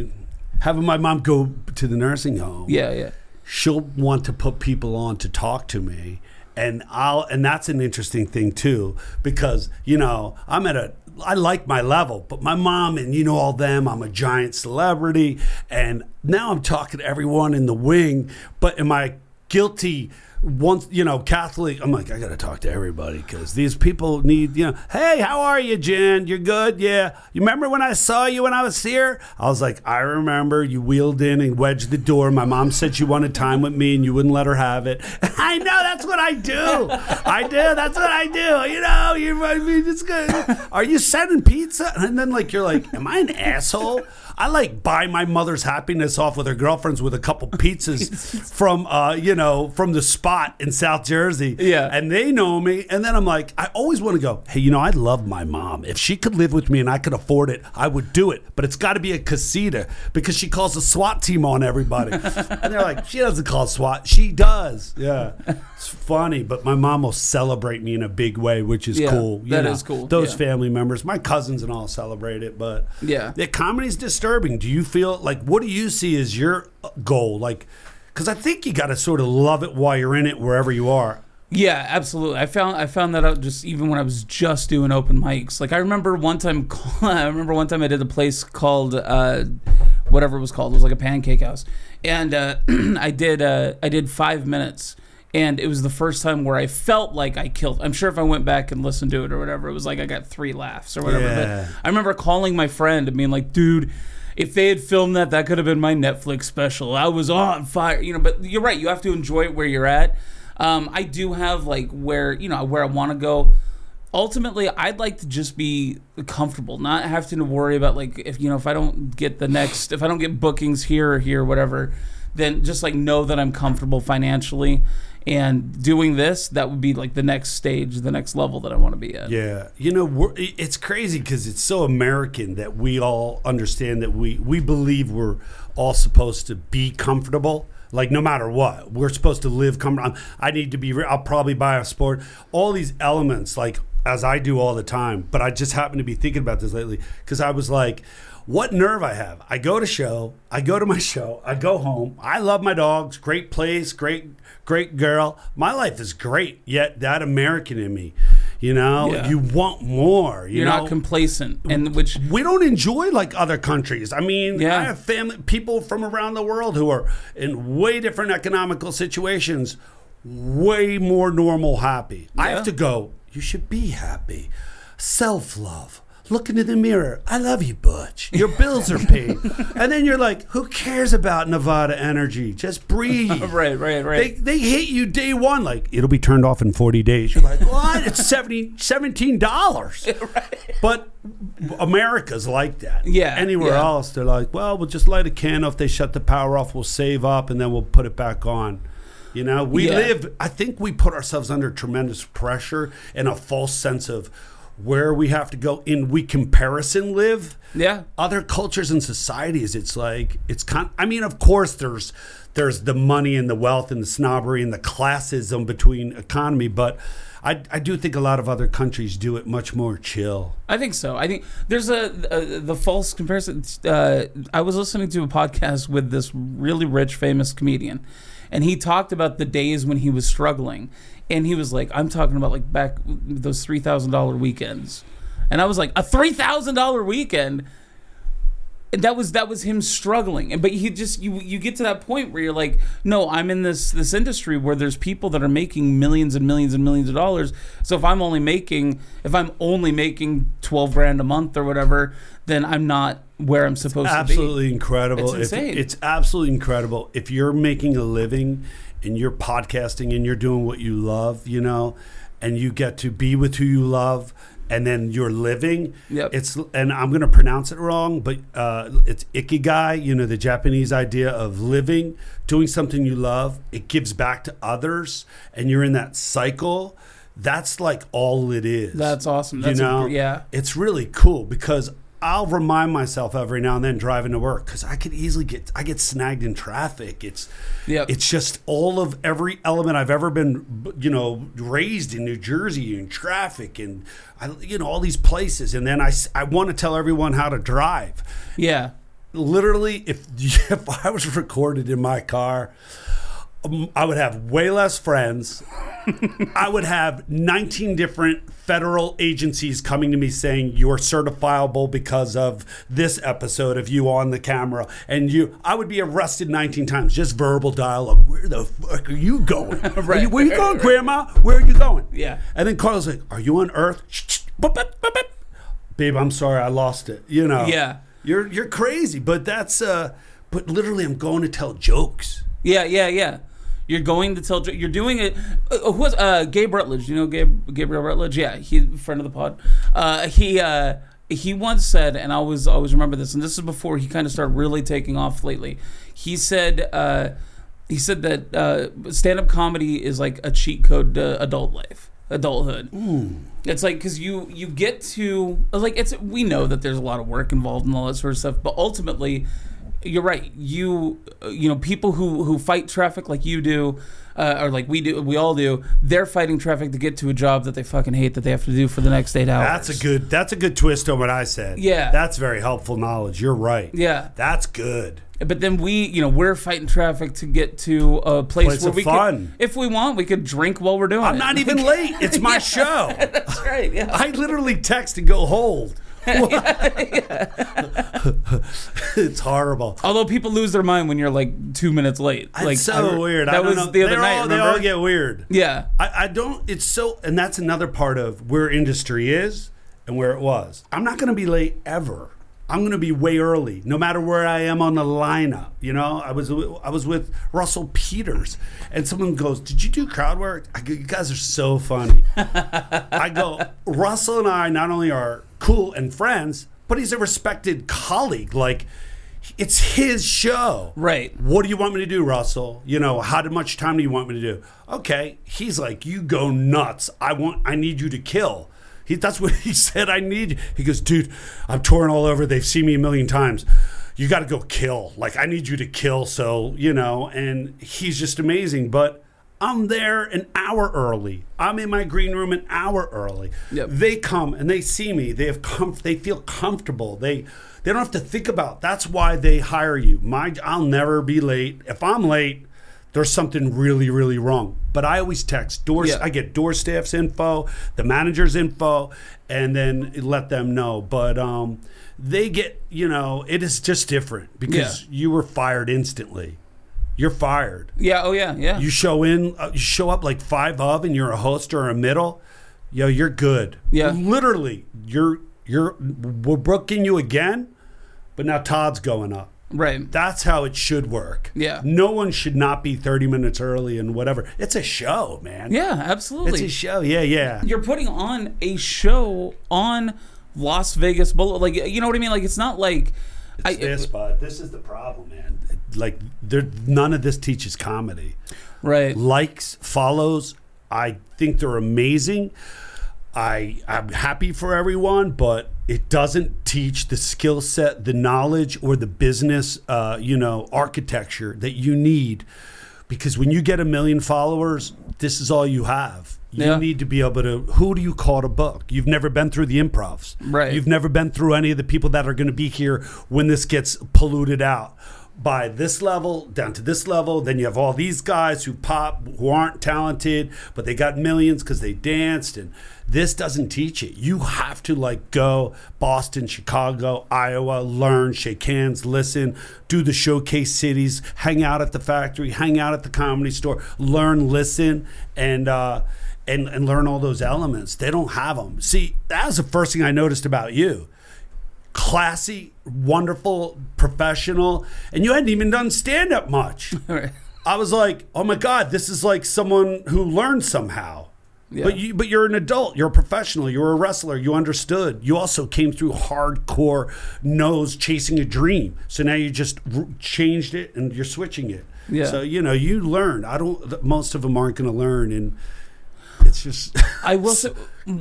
mom go to the nursing home. Yeah. She'll want to put people on to talk to me. And that's an interesting thing too, because I like my level, but my mom and all them, I'm a giant celebrity, and now I'm talking to everyone in the wing. But am I guilty? Once Catholic, I'm like, I gotta talk to everybody because these people need, hey, how are you, Jen? You're good? Yeah. You remember when I saw you when I was here? I was like, I remember you wheeled in and wedged the door. My mom said she wanted time with me and you wouldn't let her have it. I know, that's what I do. That's what I do. It's good. Are you sending pizza? And then you're like, am I an asshole? I buy my mother's happiness off with her girlfriends with a couple pizzas from the spot in South Jersey. Yeah. And they know me. And then I'm like, I always want to go, hey, I love my mom. If she could live with me and I could afford it, I would do it. But it's got to be a casita because she calls the SWAT team on everybody. And they're like, she doesn't call SWAT. She does. Yeah. It's funny. But my mom will celebrate me in a big way, which is cool. That is cool. Those family members, my cousins and all celebrate it. But the comedy's disturbing. Do you feel what do you see as your goal? Because I think you got to sort of love it while you're in it, wherever you are. Yeah, absolutely. I found that out just even when I was just doing open mics. I remember one time I did a place called whatever it was called. It was like a pancake house, and I did 5 minutes. And it was the first time where I felt like I killed. I'm sure if I went back and listened to it or whatever, it was like I got 3 laughs or whatever. Yeah. But I remember calling my friend and being like, dude, if they had filmed that could have been my Netflix special. I was on fire. But you're right. You have to enjoy it where you're at. I do have where I want to go. Ultimately, I'd like to just be comfortable, not having to worry about if I don't get if I don't get bookings here or here, whatever, then just know that I'm comfortable financially. And doing this, that would be the next stage, the next level that I want to be at. Yeah. It's crazy because it's so American that we all understand that we believe we're all supposed to be comfortable. No matter what, we're supposed to live comfortable. I need to be, I'll probably buy a sport. All these elements, as I do all the time. But I just happen to be thinking about this lately because I was like, what nerve I have. I go to my show, I go home. I love my dogs, great place, great girl. My life is great, yet that American in me, you want more. You're not complacent. And which we don't enjoy other countries. I mean, I have people from around the world who are in way different economical situations, way more normal happy. I have to go, you should be happy. Self-love. Look into the mirror. I love you, Butch. Your bills are paid. And then you're like, who cares about Nevada Energy? Just breathe. Right. They hit you day one. It'll be turned off in 40 days. You're like, what? It's $17. Right. But America's like that. Yeah. Anywhere else, they're like, well, we'll just light a candle. If they shut the power off, we'll save up, and then we'll put it back on. I think we put ourselves under tremendous pressure and a false sense of where we have to go we comparison live. Yeah. Other cultures and societies, of course there's the money and the wealth and the snobbery and the classism between economy, but I do think a lot of other countries do it much more chill. I think so. I think there's the false comparison. I was listening to a podcast with this really rich, famous comedian, and he talked about the days when he was struggling. And he was like, I'm talking about back those $3,000 weekends. And I was like, a $3,000 weekend? that was him struggling. But he just you get to that point where you're like, no, I'm in this industry where there's people that are making millions and millions and millions of dollars. So if I'm only making $12,000 a month or whatever, then I'm not where I'm supposed to be. Absolutely incredible. It's insane. It's absolutely incredible. If you're making a living and you're podcasting and you're doing what you love, you know, and you get to be with who you love, and then you're living. Yep. And I'm going to pronounce it wrong, but it's ikigai, you know, the Japanese idea of living, doing something you love. It gives back to others, and you're in that cycle. That's like all it is. That's awesome. That's yeah. It's really cool because I'll remind myself every now and then driving to work because I could easily get snagged in traffic. It's just all of every element I've ever been, you know, raised in New Jersey in traffic and all these places. And then I want to tell everyone how to drive. Yeah. Literally, if I was recorded in my car, I would have way less friends. I would have 19 different federal agencies coming to me saying you're certifiable because of this episode of you on the camera. And I would be arrested 19 times, just verbal dialogue. Where the fuck are you going? Right. Where are you going, Grandma? Where are you going? Yeah. And then Carl's like, are you on Earth? Babe, I'm sorry, I lost it. You know. Yeah. You're crazy, but that's but literally I'm going to tell jokes. Yeah. You're going to tell. You're doing it. Who was Gabe Rutledge? You know Gabriel Rutledge? Yeah, he's a friend of the pod. He once said, and I always remember this, and this is before he kind of started really taking off lately. He said that stand-up comedy is like a cheat code to adulthood. It's like because you get to like we know that there's a lot of work involved and all that sort of stuff, but ultimately. You're right. You know, people who fight traffic like you do, or like we all do. They're fighting traffic to get to a job that they fucking hate that they have to do for the next 8 hours. That's a good twist on what I said. Yeah, that's very helpful knowledge. You're right. Yeah, that's good. But then we're fighting traffic to get to a place where we can, if we want, we could drink while we're doing it. I'm not even late. It's my show. That's right. Yeah, I literally text and go hold. It's horrible. Although people lose their mind when you're like 2 minutes late. It's so weird. That was the other night. They all get weird. Yeah. I don't. It's so, and that's another part of where industry is and where it was. I'm not going to be late ever. I'm going to be way early, no matter where I am on the lineup. You know, I was with Russell Peters, and someone goes, "Did you do crowd work?" I go, "You guys are so funny." I go, Russell and I not only are cool and friends, but he's a respected colleague. Like, it's his show. Right. What do you want me to do, Russell? You know, much time do you want me to do? Okay. He's like, you go nuts. I need you to kill. That's what he said. He goes, dude, I'm touring all over. They've seen me a million times. You got to go kill. Like, I need you to kill. So, you know, and he's just amazing. But I'm there an hour early. I'm in my green room an hour early. Yep. They come and they see me. They feel comfortable. They don't have to think about. That's why they hire you. I'll never be late. If I'm late, there's something really, really wrong. But I always text I get door staff's info, the manager's info, and then let them know. But they get, you know, it is just different because you were fired instantly. You're fired. Yeah. Oh yeah. Yeah. You show up like 5 of, and you're a host or a middle. Yo, you're good. Yeah. Literally, we're booking you again, but now Todd's going up. Right. That's how it should work. Yeah. No one should not be 30 minutes early and whatever. It's a show, man. Yeah, absolutely. It's a show. Yeah. You're putting on a show on Las Vegas Boulevard. Like, you know what I mean? Like, it's not like this is the problem, man. Like, none of this teaches comedy. Right. Likes, follows, I think they're amazing. I'm happy for everyone, but it doesn't teach the skill set, the knowledge, or the business, architecture that you need. Because when you get 1 million followers, this is all you have. You need to be able to, who do you call to book? You've never been through the improvs. Right. You've never been through any of the people that are going to be here when this gets polluted out. by this level down to this level. Then you have all these guys who pop, who aren't talented, but they got millions because they danced. And this doesn't teach it. You have to like go Boston, Chicago, Iowa, learn, shake hands, listen, do the showcase cities, hang out at the factory, hang out at the Comedy Store, learn, listen, and learn all those elements. They don't have them. See, that was the first thing I noticed about you. Classy, wonderful, professional, and you hadn't even done stand-up much. Right. I was like, oh my God, this is like someone who learned somehow. Yeah. But you're an adult. You're a professional. You're a wrestler. You understood. You also came through hardcore nose chasing a dream. So now you just changed it and you're switching it. Yeah. So, you know, you learned. Most of them aren't going to learn. And it's just... I will say...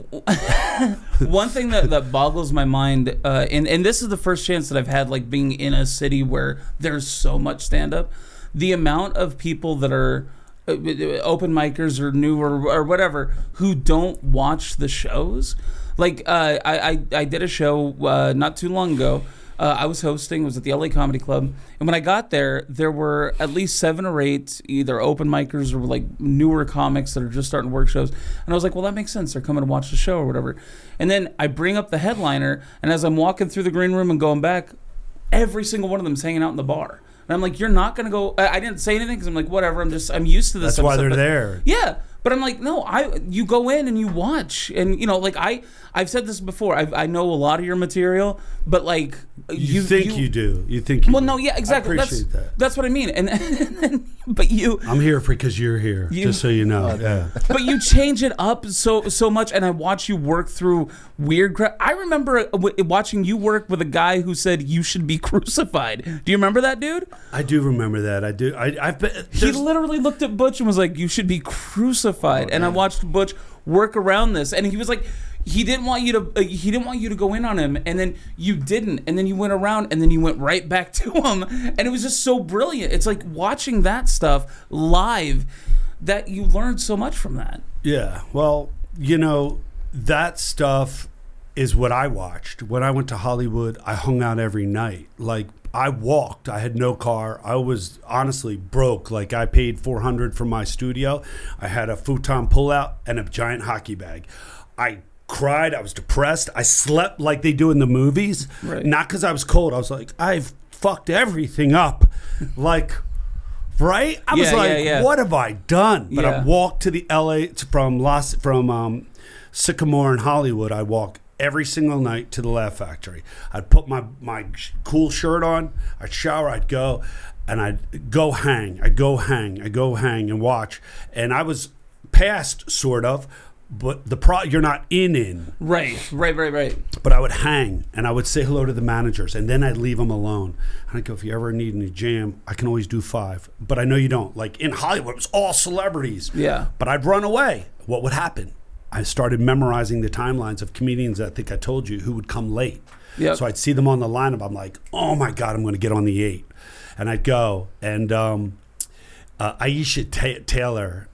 one thing that boggles my mind, and this is the first chance that I've had, like, being in a city where there's so much stand-up, the amount of people that are open micers or new or whatever who don't watch the shows. Like, I did a show not too long ago. I was hosting. It was at the LA Comedy Club. And when I got there were at least 7 or 8 either open micers or like newer comics that are just starting to work shows. And I was like, well, that makes sense. They're coming to watch the show or whatever. And then I bring up the headliner, and as I'm walking through the green room and going back, every single one of them is hanging out in the bar. And I'm like, you're not going to go... I didn't say anything because I'm like, whatever. I'm used to this. That's why they're there. Yeah. But I'm like, no, you go in and you watch. And, you know, like, I've said this before. I know a lot of your material, but, like... You think you do. You think you Well, do. no, yeah, exactly. I appreciate that. That's what I mean. And but you... I'm here because you're here, just so you know. Yeah. But you change it up so much, and I watch you work through weird crap. I remember watching you work with a guy who said you should be crucified. Do you remember that dude? I do remember that. I do. I've been... He literally looked at Butch and was like, you should be crucified. And I watched Butch work around this, and he was like... He didn't want you to go in on him, and then you didn't, and then you went around, and then you went right back to him, and it was just so brilliant. It's like watching that stuff live, that you learned so much from that. Yeah, well, you know, that stuff is what I watched. When I went to Hollywood, I hung out every night. Like, I walked. I had no car. I was honestly broke. Like, I paid $400 for my studio. I had a futon pullout and a giant hockey bag. I cried. I was depressed. I slept like they do in the movies. Right. Not because I was cold. I was like, I've fucked everything up. Like, right? I was like, what have I done? But I walked to the LA from Sycamore in Hollywood. I walk every single night to the Laugh Factory. I'd put my cool shirt on. I'd shower. I'd go. And I'd go hang. I'd go hang and watch. And I was past, sort of. But you're not in. Right. But I would hang, and I would say hello to the managers, and then I'd leave them alone. And I'd go, if you ever need any jam, I can always do 5. But I know you don't. Like, in Hollywood, it was all celebrities. Yeah. But I'd run away. What would happen? I started memorizing the timelines of comedians, I think I told you, who would come late. Yep. So I'd see them on the lineup. I'm like, oh, my God, I'm going to get on the 8. And I'd go, and... Aisha Tyler,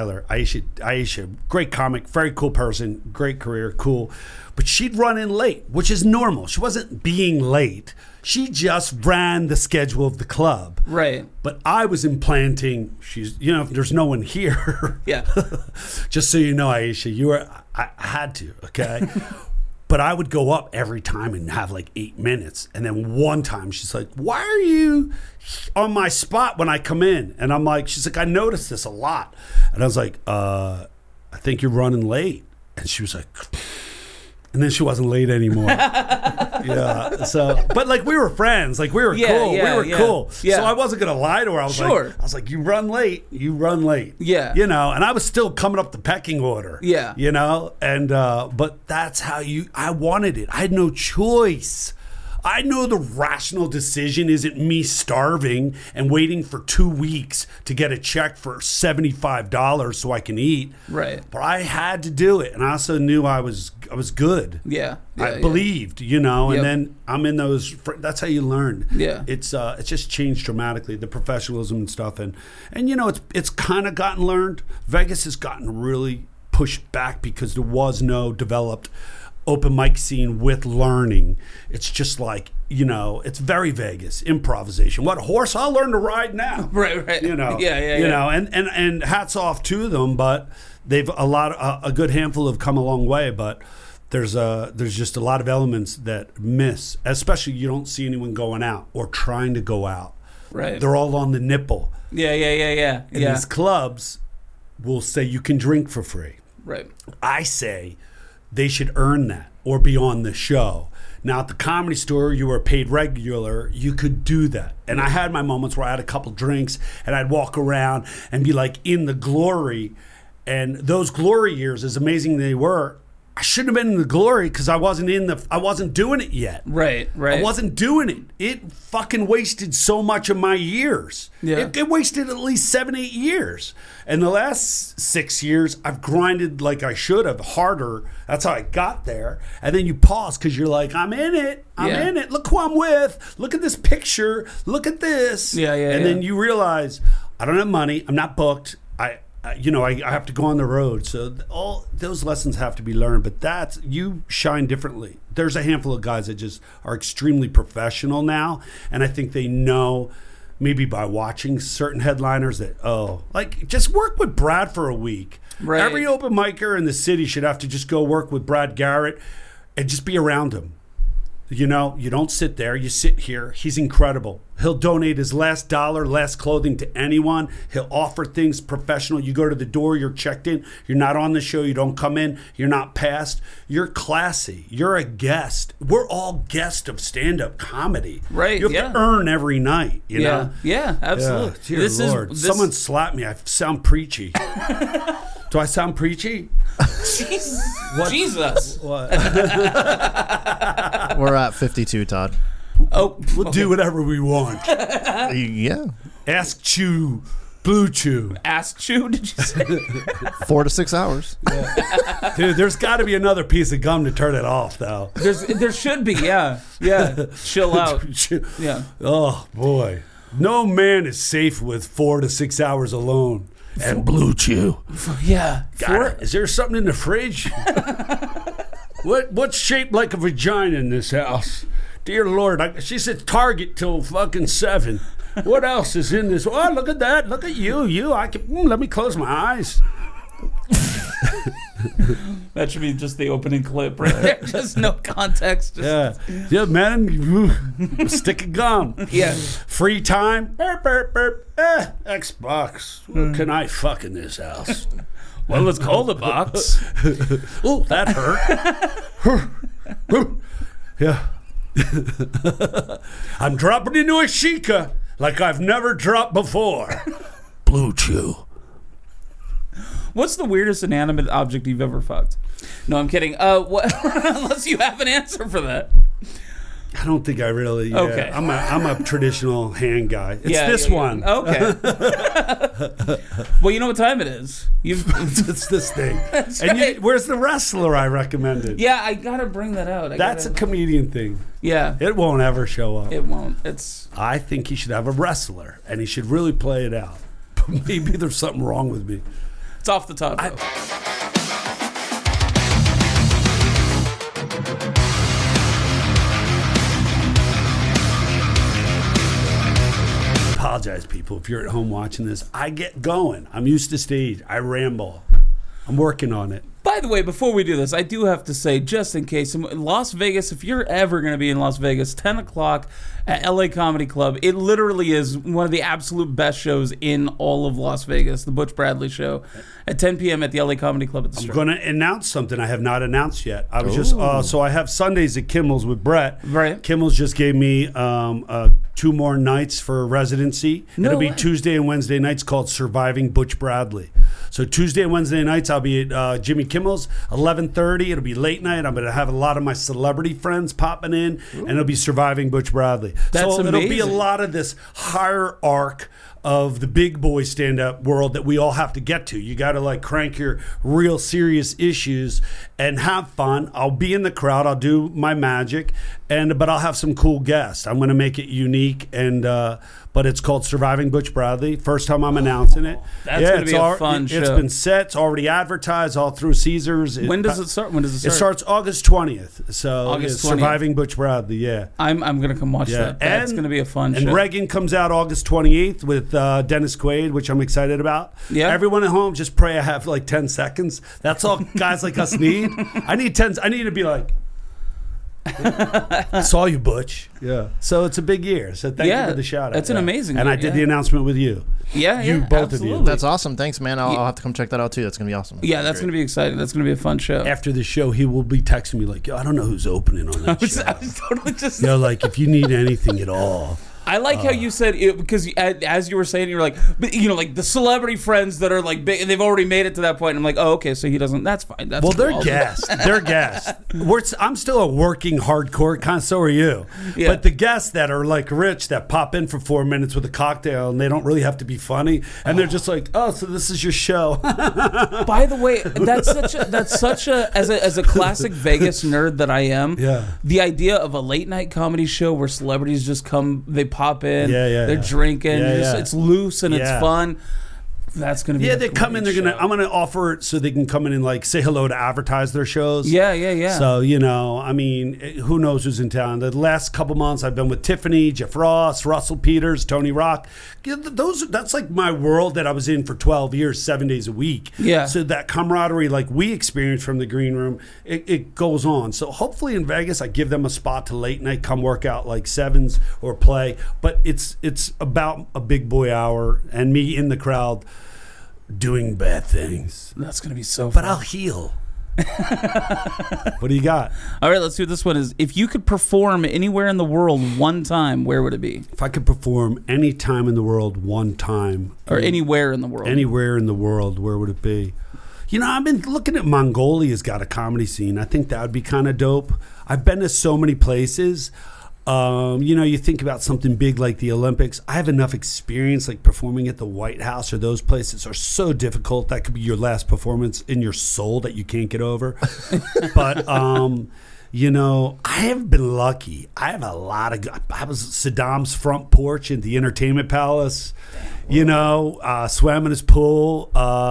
Aisha, great comic, very cool person, great career, cool. But she'd run in late, which is normal. She wasn't being late. She just ran the schedule of the club. Right. But I was implanting, there's no one here. Yeah. Just so you know, Aisha, I had to, okay? But I would go up every time and have like 8 minutes. And then one time she's like, why are you on my spot when I come in? And I'm like, she's like, I noticed this a lot. And I was like, I think you're running late. And she was like, and then she wasn't late anymore. Yeah. So, but like we were friends, like we were cool. We were cool. Yeah. So I wasn't going to lie to her. I was like, you run late. Yeah. You know, and I was still coming up the pecking order. Yeah. You know, and, but that's how I wanted it. I had no choice. I know the rational decision isn't me starving and waiting for 2 weeks to get a check for $75 so I can eat. Right. But I had to do it, and I also knew I was good. Yeah. I believed, you know, and then I'm in those. That's how you learn. Yeah. It's just changed dramatically, the professionalism and stuff, and you know it's kind of gotten learned. Vegas has gotten really pushed back because there was no developed open mic scene with learning. It's just like, it's very Vegas improvisation. What horse? I'll learn to ride now. Right. And hats off to them, but they've a good handful have come a long way, but there's just a lot of elements that miss, especially you don't see anyone going out or trying to go out. Right. They're all on the nipple. Yeah. And these clubs will say you can drink for free. Right. I say they should earn that or be on the show. Now, at the Comedy Store, you were paid regular. You could do that. And I had my moments where I had a couple drinks and I'd walk around and be like in the glory. And those glory years, as amazing as they were, I shouldn't have been in the glory because I wasn't doing it yet. Right. I wasn't doing it. It fucking wasted so much of my years. Yeah. It wasted at least 7-8 years. And the last 6 years, I've grinded like I should have, harder. That's how I got there. And then you pause because you're like, I'm in it. I'm in it. Look who I'm with. Look at this picture. Look at this. And then you realize, I don't have money. I'm not booked. I have to go on the road. So all those lessons have to be learned. But you shine differently. There's a handful of guys that just are extremely professional now. And I think they know, maybe by watching certain headliners, that, just work with Brad for a week. Right. Every open micer in the city should have to just go work with Brad Garrett and just be around him. You don't sit there. You sit here. He's incredible. He'll donate his last dollar, last clothing to anyone. He'll offer things professional. You go to the door, you're checked in. You're not on the show. You don't come in. You're not passed. You're classy. You're a guest. We're all guests of stand-up comedy. Right, You have to earn every night, you know? Yeah, absolutely. Dear Lord. Someone slapped me. I sound preachy. Do I sound preachy? Jesus. What? We're at 52, Todd. Oh, We'll do whatever we want. Yeah. Ask Chew, Blue Chew. Ask Chew, did you say? 4 to 6 hours. Dude, there's got to be another piece of gum to turn it off, though. There should be, yeah. Chill out. Yeah. Oh, boy. No man is safe with 4 to 6 hours alone. And Blue Chew. Yeah. God, is there something in the fridge? What's shaped like a vagina in this house? Dear Lord, she said Target till fucking 7. What else is in this? Oh, look at that. Look at you. Let me close my eyes. That should be just the opening clip right there. Just no context. Yeah, man. Stick of gum. Yeah. Free time. Burp, burp, burp. Xbox. What can I fuck in this house? Well, it's called a box. Oh, that hurt. Yeah. I'm dropping into a Sheikah like I've never dropped before. Blue Chew. What's the weirdest inanimate object you've ever fucked? No, I'm kidding. What? Unless you have an answer for that. I don't think I really. Yeah. Okay. I'm a traditional hand guy. It's this one. Okay. Well, you know what time it is. It's this thing. That's and right. where's the wrestler I recommended? Yeah, I gotta bring that out. That's a comedian thing. Yeah. It won't ever show up. It won't. I think he should have a wrestler, and he should really play it out. But maybe there's something wrong with me. It's off the top. Apologize, people, if you're at home watching this. I get going. I'm used to stage. I ramble. I'm working on it. By the way, before we do this, I do have to say, just in case, in Las Vegas, if you're ever going to be in Las Vegas, 10 o'clock at LA Comedy Club, it literally is one of the absolute best shows in all of Las Vegas, the Butch Bradley Show, at 10 p.m. at the LA Comedy Club at the Strip. I'm going to announce something I have not announced yet. I was just so I have Sundays at Kimmel's with Brett. Right. Kimmel's just gave me 2 more nights for residency. It'll be Tuesday and Wednesday nights called Surviving Butch Bradley. So Tuesday and Wednesday nights I'll be at Jimmy Kimmel's, 11:30. It'll be late night. I'm going to have a lot of my celebrity friends popping in, and it'll be Surviving Butch Bradley. That's so amazing. It'll be a lot of this higher arc of the big boy stand-up world that we all have to get to. You got to like crank your real serious issues and have fun. I'll be in the crowd. I'll do my magic, but I'll have some cool guests. I'm going to make it unique, but it's called Surviving Butch Bradley. First time I'm announcing it. That's going to be a fun show. It's been set. It's already advertised all through Caesars. When does it start? It starts August 20th. So August 20th. Surviving Butch Bradley, yeah. I'm going to come watch that. That's going to be a fun show. And Reagan comes out August 28th with Dennis Quaid, which I'm excited about. Yeah. Everyone at home, just pray I have like 10 seconds. That's all guys like us need. I need to be like, saw you, Butch. Yeah. So it's a big year. So thank you for the shout out. That's an amazing And I did the announcement with you. Yeah, both absolutely. of you. That's awesome. Thanks, man. I'll have to come check that out too. That's gonna be awesome. Yeah, that's gonna be exciting. That's gonna be a fun show. After the show, he will be texting me like, "Yo, I don't know who's opening on that show." I was totally just. Like if you need anything at all. I like how you said it because as you were saying, you were like, but, like the celebrity friends that are like big, and they've already made it to that point. And I'm like, oh, okay, so he doesn't. That's fine. That's they're guests. They're guests. I'm still a working hardcore kind. So are you. Yeah. But the guests that are like rich that pop in for 4 minutes with a cocktail and they don't really have to be funny, and they're just like, oh, so this is your show. By the way, that's such a as a classic Vegas nerd that I am. Yeah. The idea of a late night comedy show where celebrities just come, they pop in, they're drinking, it's loose and it's fun. That's going to be they come in. I'm going to offer it so they can come in and like say hello to advertise their shows. Yeah. So I mean, who knows who's in town? The last couple months I've been with Tiffany, Jeff Ross, Russell Peters, Tony Rock. That's like my world that I was in for 12 years, 7 days a week. Yeah. So that camaraderie, like we experienced from the green room, it goes on. So hopefully in Vegas, I give them a spot to late night, come work out like sevens or play. But it's about a big boy hour and me in the crowd doing bad things. That's going to be so fun. But I'll heal. What do you got? All right, let's do this one. If you could perform anywhere in the world one time, where would it be? If I could perform any time in the world one time. Or anywhere in the world. Anywhere in the world, where would it be? I've been looking at Mongolia's got a comedy scene. I think that would be kind of dope. I've been to so many places. You think about something big like the Olympics. I have enough experience like performing at the White House or those places are so difficult. That could be your last performance in your soul that you can't get over. But, I have been lucky. I have a lot I was Saddam's front porch at the Entertainment Palace, swam in his pool,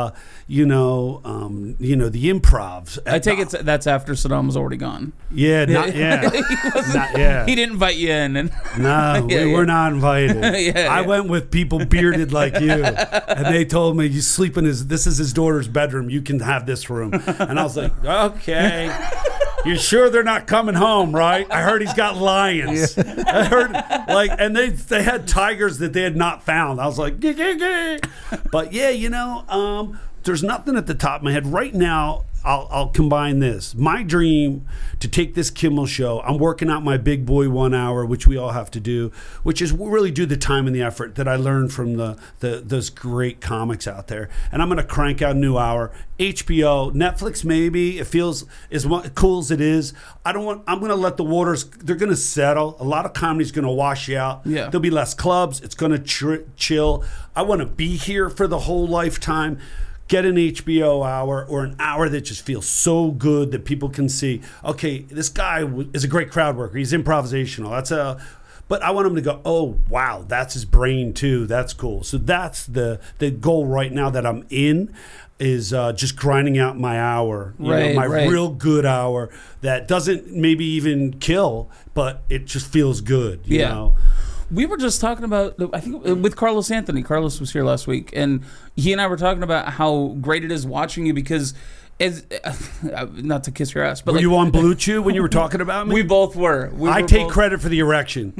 the improvs. I take it that's after Saddam was already gone. Yeah, He didn't invite you in. No, we were not invited. I went with people bearded like you, and they told me, you sleep in this is his daughter's bedroom. You can have this room. And I was like, okay. You're sure they're not coming home, right? I heard he's got lions. Yeah. I heard and they had tigers that they had not found. I was like, gah. But there's nothing at the top of my head right now. I'll combine this. My dream to take this Kimmel show, I'm working out my big boy 1 hour, which we all have to do, which is really do the time and the effort that I learned from those great comics out there. And I'm going to crank out a new hour. HBO, Netflix, maybe. It feels as cool as it is. I'm going to let the waters, they're going to settle. A lot of comedy's going to wash you out. Yeah. There'll be less clubs. It's going to chill. I want to be here for the whole lifetime. Get an HBO hour or an hour that just feels so good that people can see, okay, this guy is a great crowd worker. He's improvisational. But I want him to go, oh, wow, that's his brain too. That's cool. So that's the goal right now that I'm in is just grinding out my hour, my real good hour that doesn't maybe even kill, but it just feels good, you know? We were just talking about, I think, with Carlos Anthony. Carlos was here last week, and he and I were talking about how great it is watching you because, not to kiss your ass, but were you on Blue Chew when you were talking about me? We both were. I take credit for the erection.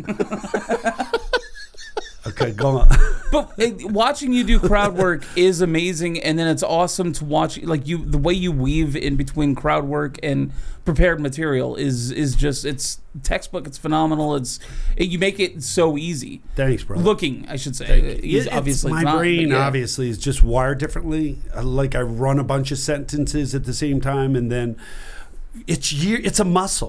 Okay, go on. But watching you do crowd work is amazing, and then it's awesome to watch. Like the way you weave in between crowd work and prepared material is just it's textbook. It's phenomenal. You make it so easy. Thanks, bro. Looking, I should say. Obviously, my brain obviously is just wired differently. Like I run a bunch of sentences at the same time, and then it's a muscle.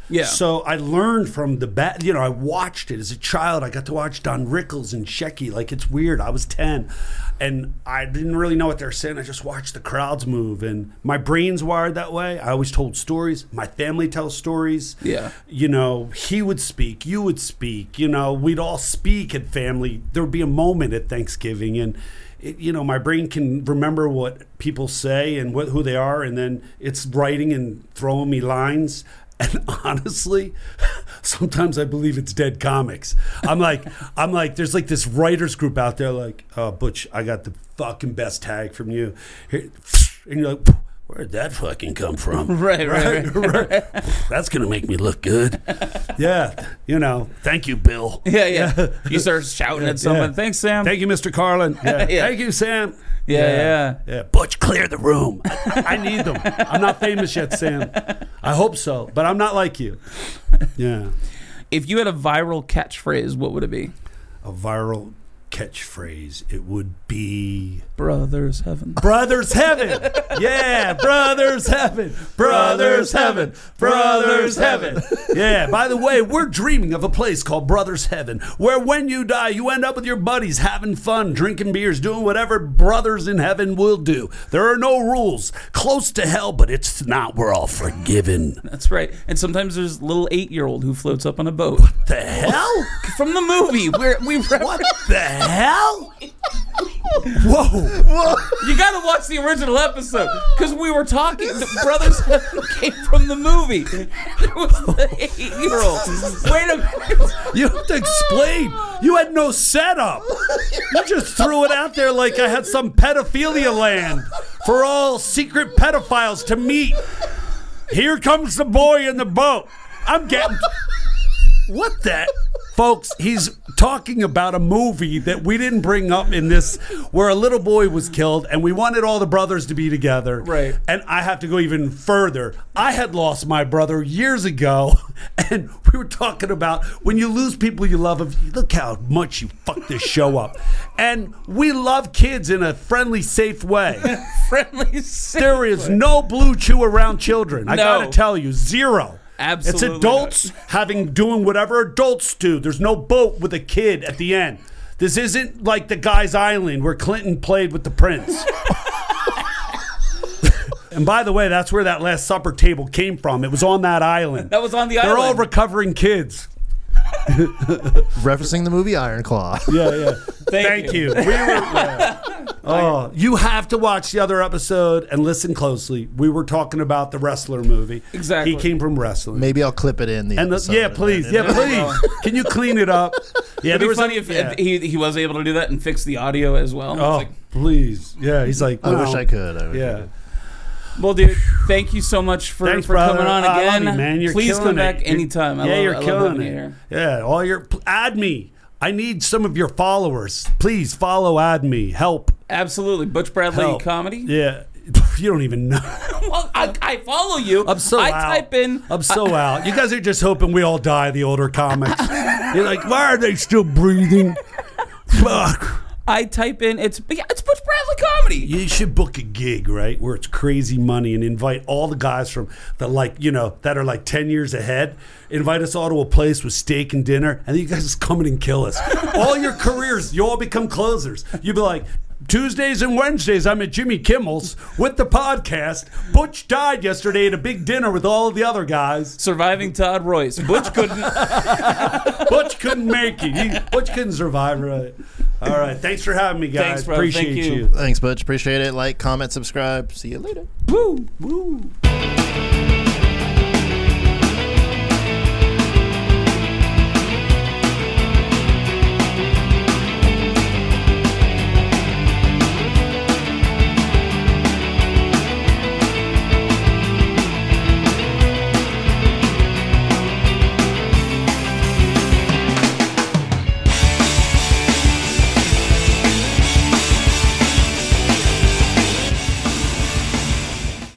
Yeah. So I learned from the bad. You know, I watched it as a child. I got to watch Don Rickles and Shecky. Like, it's weird. I was 10, and I didn't really know what they were saying. I just watched the crowds move, and my brain's wired that way. I always told stories. My family tells stories. Yeah. You know, he would speak. You would speak. You know, we'd all speak at family. There would be a moment at Thanksgiving, and you know, my brain can remember what people say and who they are, and then it's writing and throwing me lines. And honestly, sometimes I believe it's dead comics. I'm like, there's like this writers group out there, like, oh, Butch, I got the fucking best tag from you. Here, and you're like, where'd that fucking come from? Right. That's gonna make me look good. Yeah, you know. Thank you, Bill. Yeah. You start shouting at someone. Yeah. Thanks, Sam. Thank you, Mr. Carlin. Yeah. Yeah. Thank you, Sam. Yeah. Butch, clear the room. I need them. I'm not famous yet, Sam. I hope so, but I'm not like you. Yeah. If you had a viral catchphrase, what would it be? A viral catchphrase, it would be Brothers Heaven. Brothers Heaven. Yeah, Brothers Heaven. Brothers Heaven. Brothers Heaven. Yeah, by the way, we're dreaming of a place called Brothers Heaven, where when you die, you end up with your buddies having fun, drinking beers, doing whatever brothers in heaven will do. There are no rules. Close to hell, but it's not. We're all forgiven. That's right. And sometimes there's a little 8-year-old who floats up on a boat. The hell? From the movie. What the hell? Whoa. You got to watch the original episode because we were talking. The Brothers Heaven came from the movie. There was the 8-year-old. Wait a minute. You have to explain. You had no setup. You just threw it out there like I had some pedophilia land for all secret pedophiles to meet. Here comes the boy in the boat. I'm getting... What the... Folks, he's talking about a movie that we didn't bring up in this, where a little boy was killed, and we wanted all the brothers to be together. Right. And I have to go even further. I had lost my brother years ago, and we were talking about when you lose people you love, look how much you fucked this show up. And we love kids in a friendly, safe way. Friendly, safe There is way. no blue chew around children. I No. gotta tell you, zero. Absolutely. It's adults doing whatever adults do. There's no boat with a kid at the end. This isn't like the Guy's Island where Clinton played with the prince. And by the way, that's where that Last Supper table came from. It was on that island. That was on the They're island. all recovering kids. Referencing the movie Iron Claw. Yeah. Thank you. We were, oh, you have to watch the other episode and listen closely. We were talking about the wrestler movie. Exactly. He came from wrestling. Maybe I'll clip it in the episode. Yeah, please. Yeah, please. Can you clean it up? Yeah, It'd be funny if he was able to do that and fix the audio as well. Oh, It's like, please. Yeah, he's like, I wish I could. Yeah. well, dude, thank you so much for Thanks, brother. coming on I love again. you, man. You're Please killing come back it. anytime. I You're love killing having it. you here. Yeah, add me. I need some of your followers. Please follow, add me. Help. Absolutely. Butch Bradley Help. Comedy. Yeah. You don't even know. Well, I follow you. I'm so out. type in. I'm so out. You guys are just hoping we all die, the older comics. You're like, why are they still breathing? Fuck. I type in. It's Butch Bradley Comedy. You should book a gig, right, where it's crazy money and invite all the guys from that are like 10 years ahead. Invite us all to a place with steak and dinner, and then you guys just come in and kill us. All your careers, you all become closers. You'd be like, Tuesdays and Wednesdays, I'm at Jimmy Kimmel's with the podcast. Butch died yesterday at a big dinner with all of the other guys. Surviving Todd Royce. Butch couldn't. Butch couldn't make it. Butch couldn't survive, right? All right. Thanks for having me, guys. Thanks, brother. Appreciate Thank you. you. Thanks, Butch. Appreciate it. Like, comment, subscribe. See you later. Woo. Woo.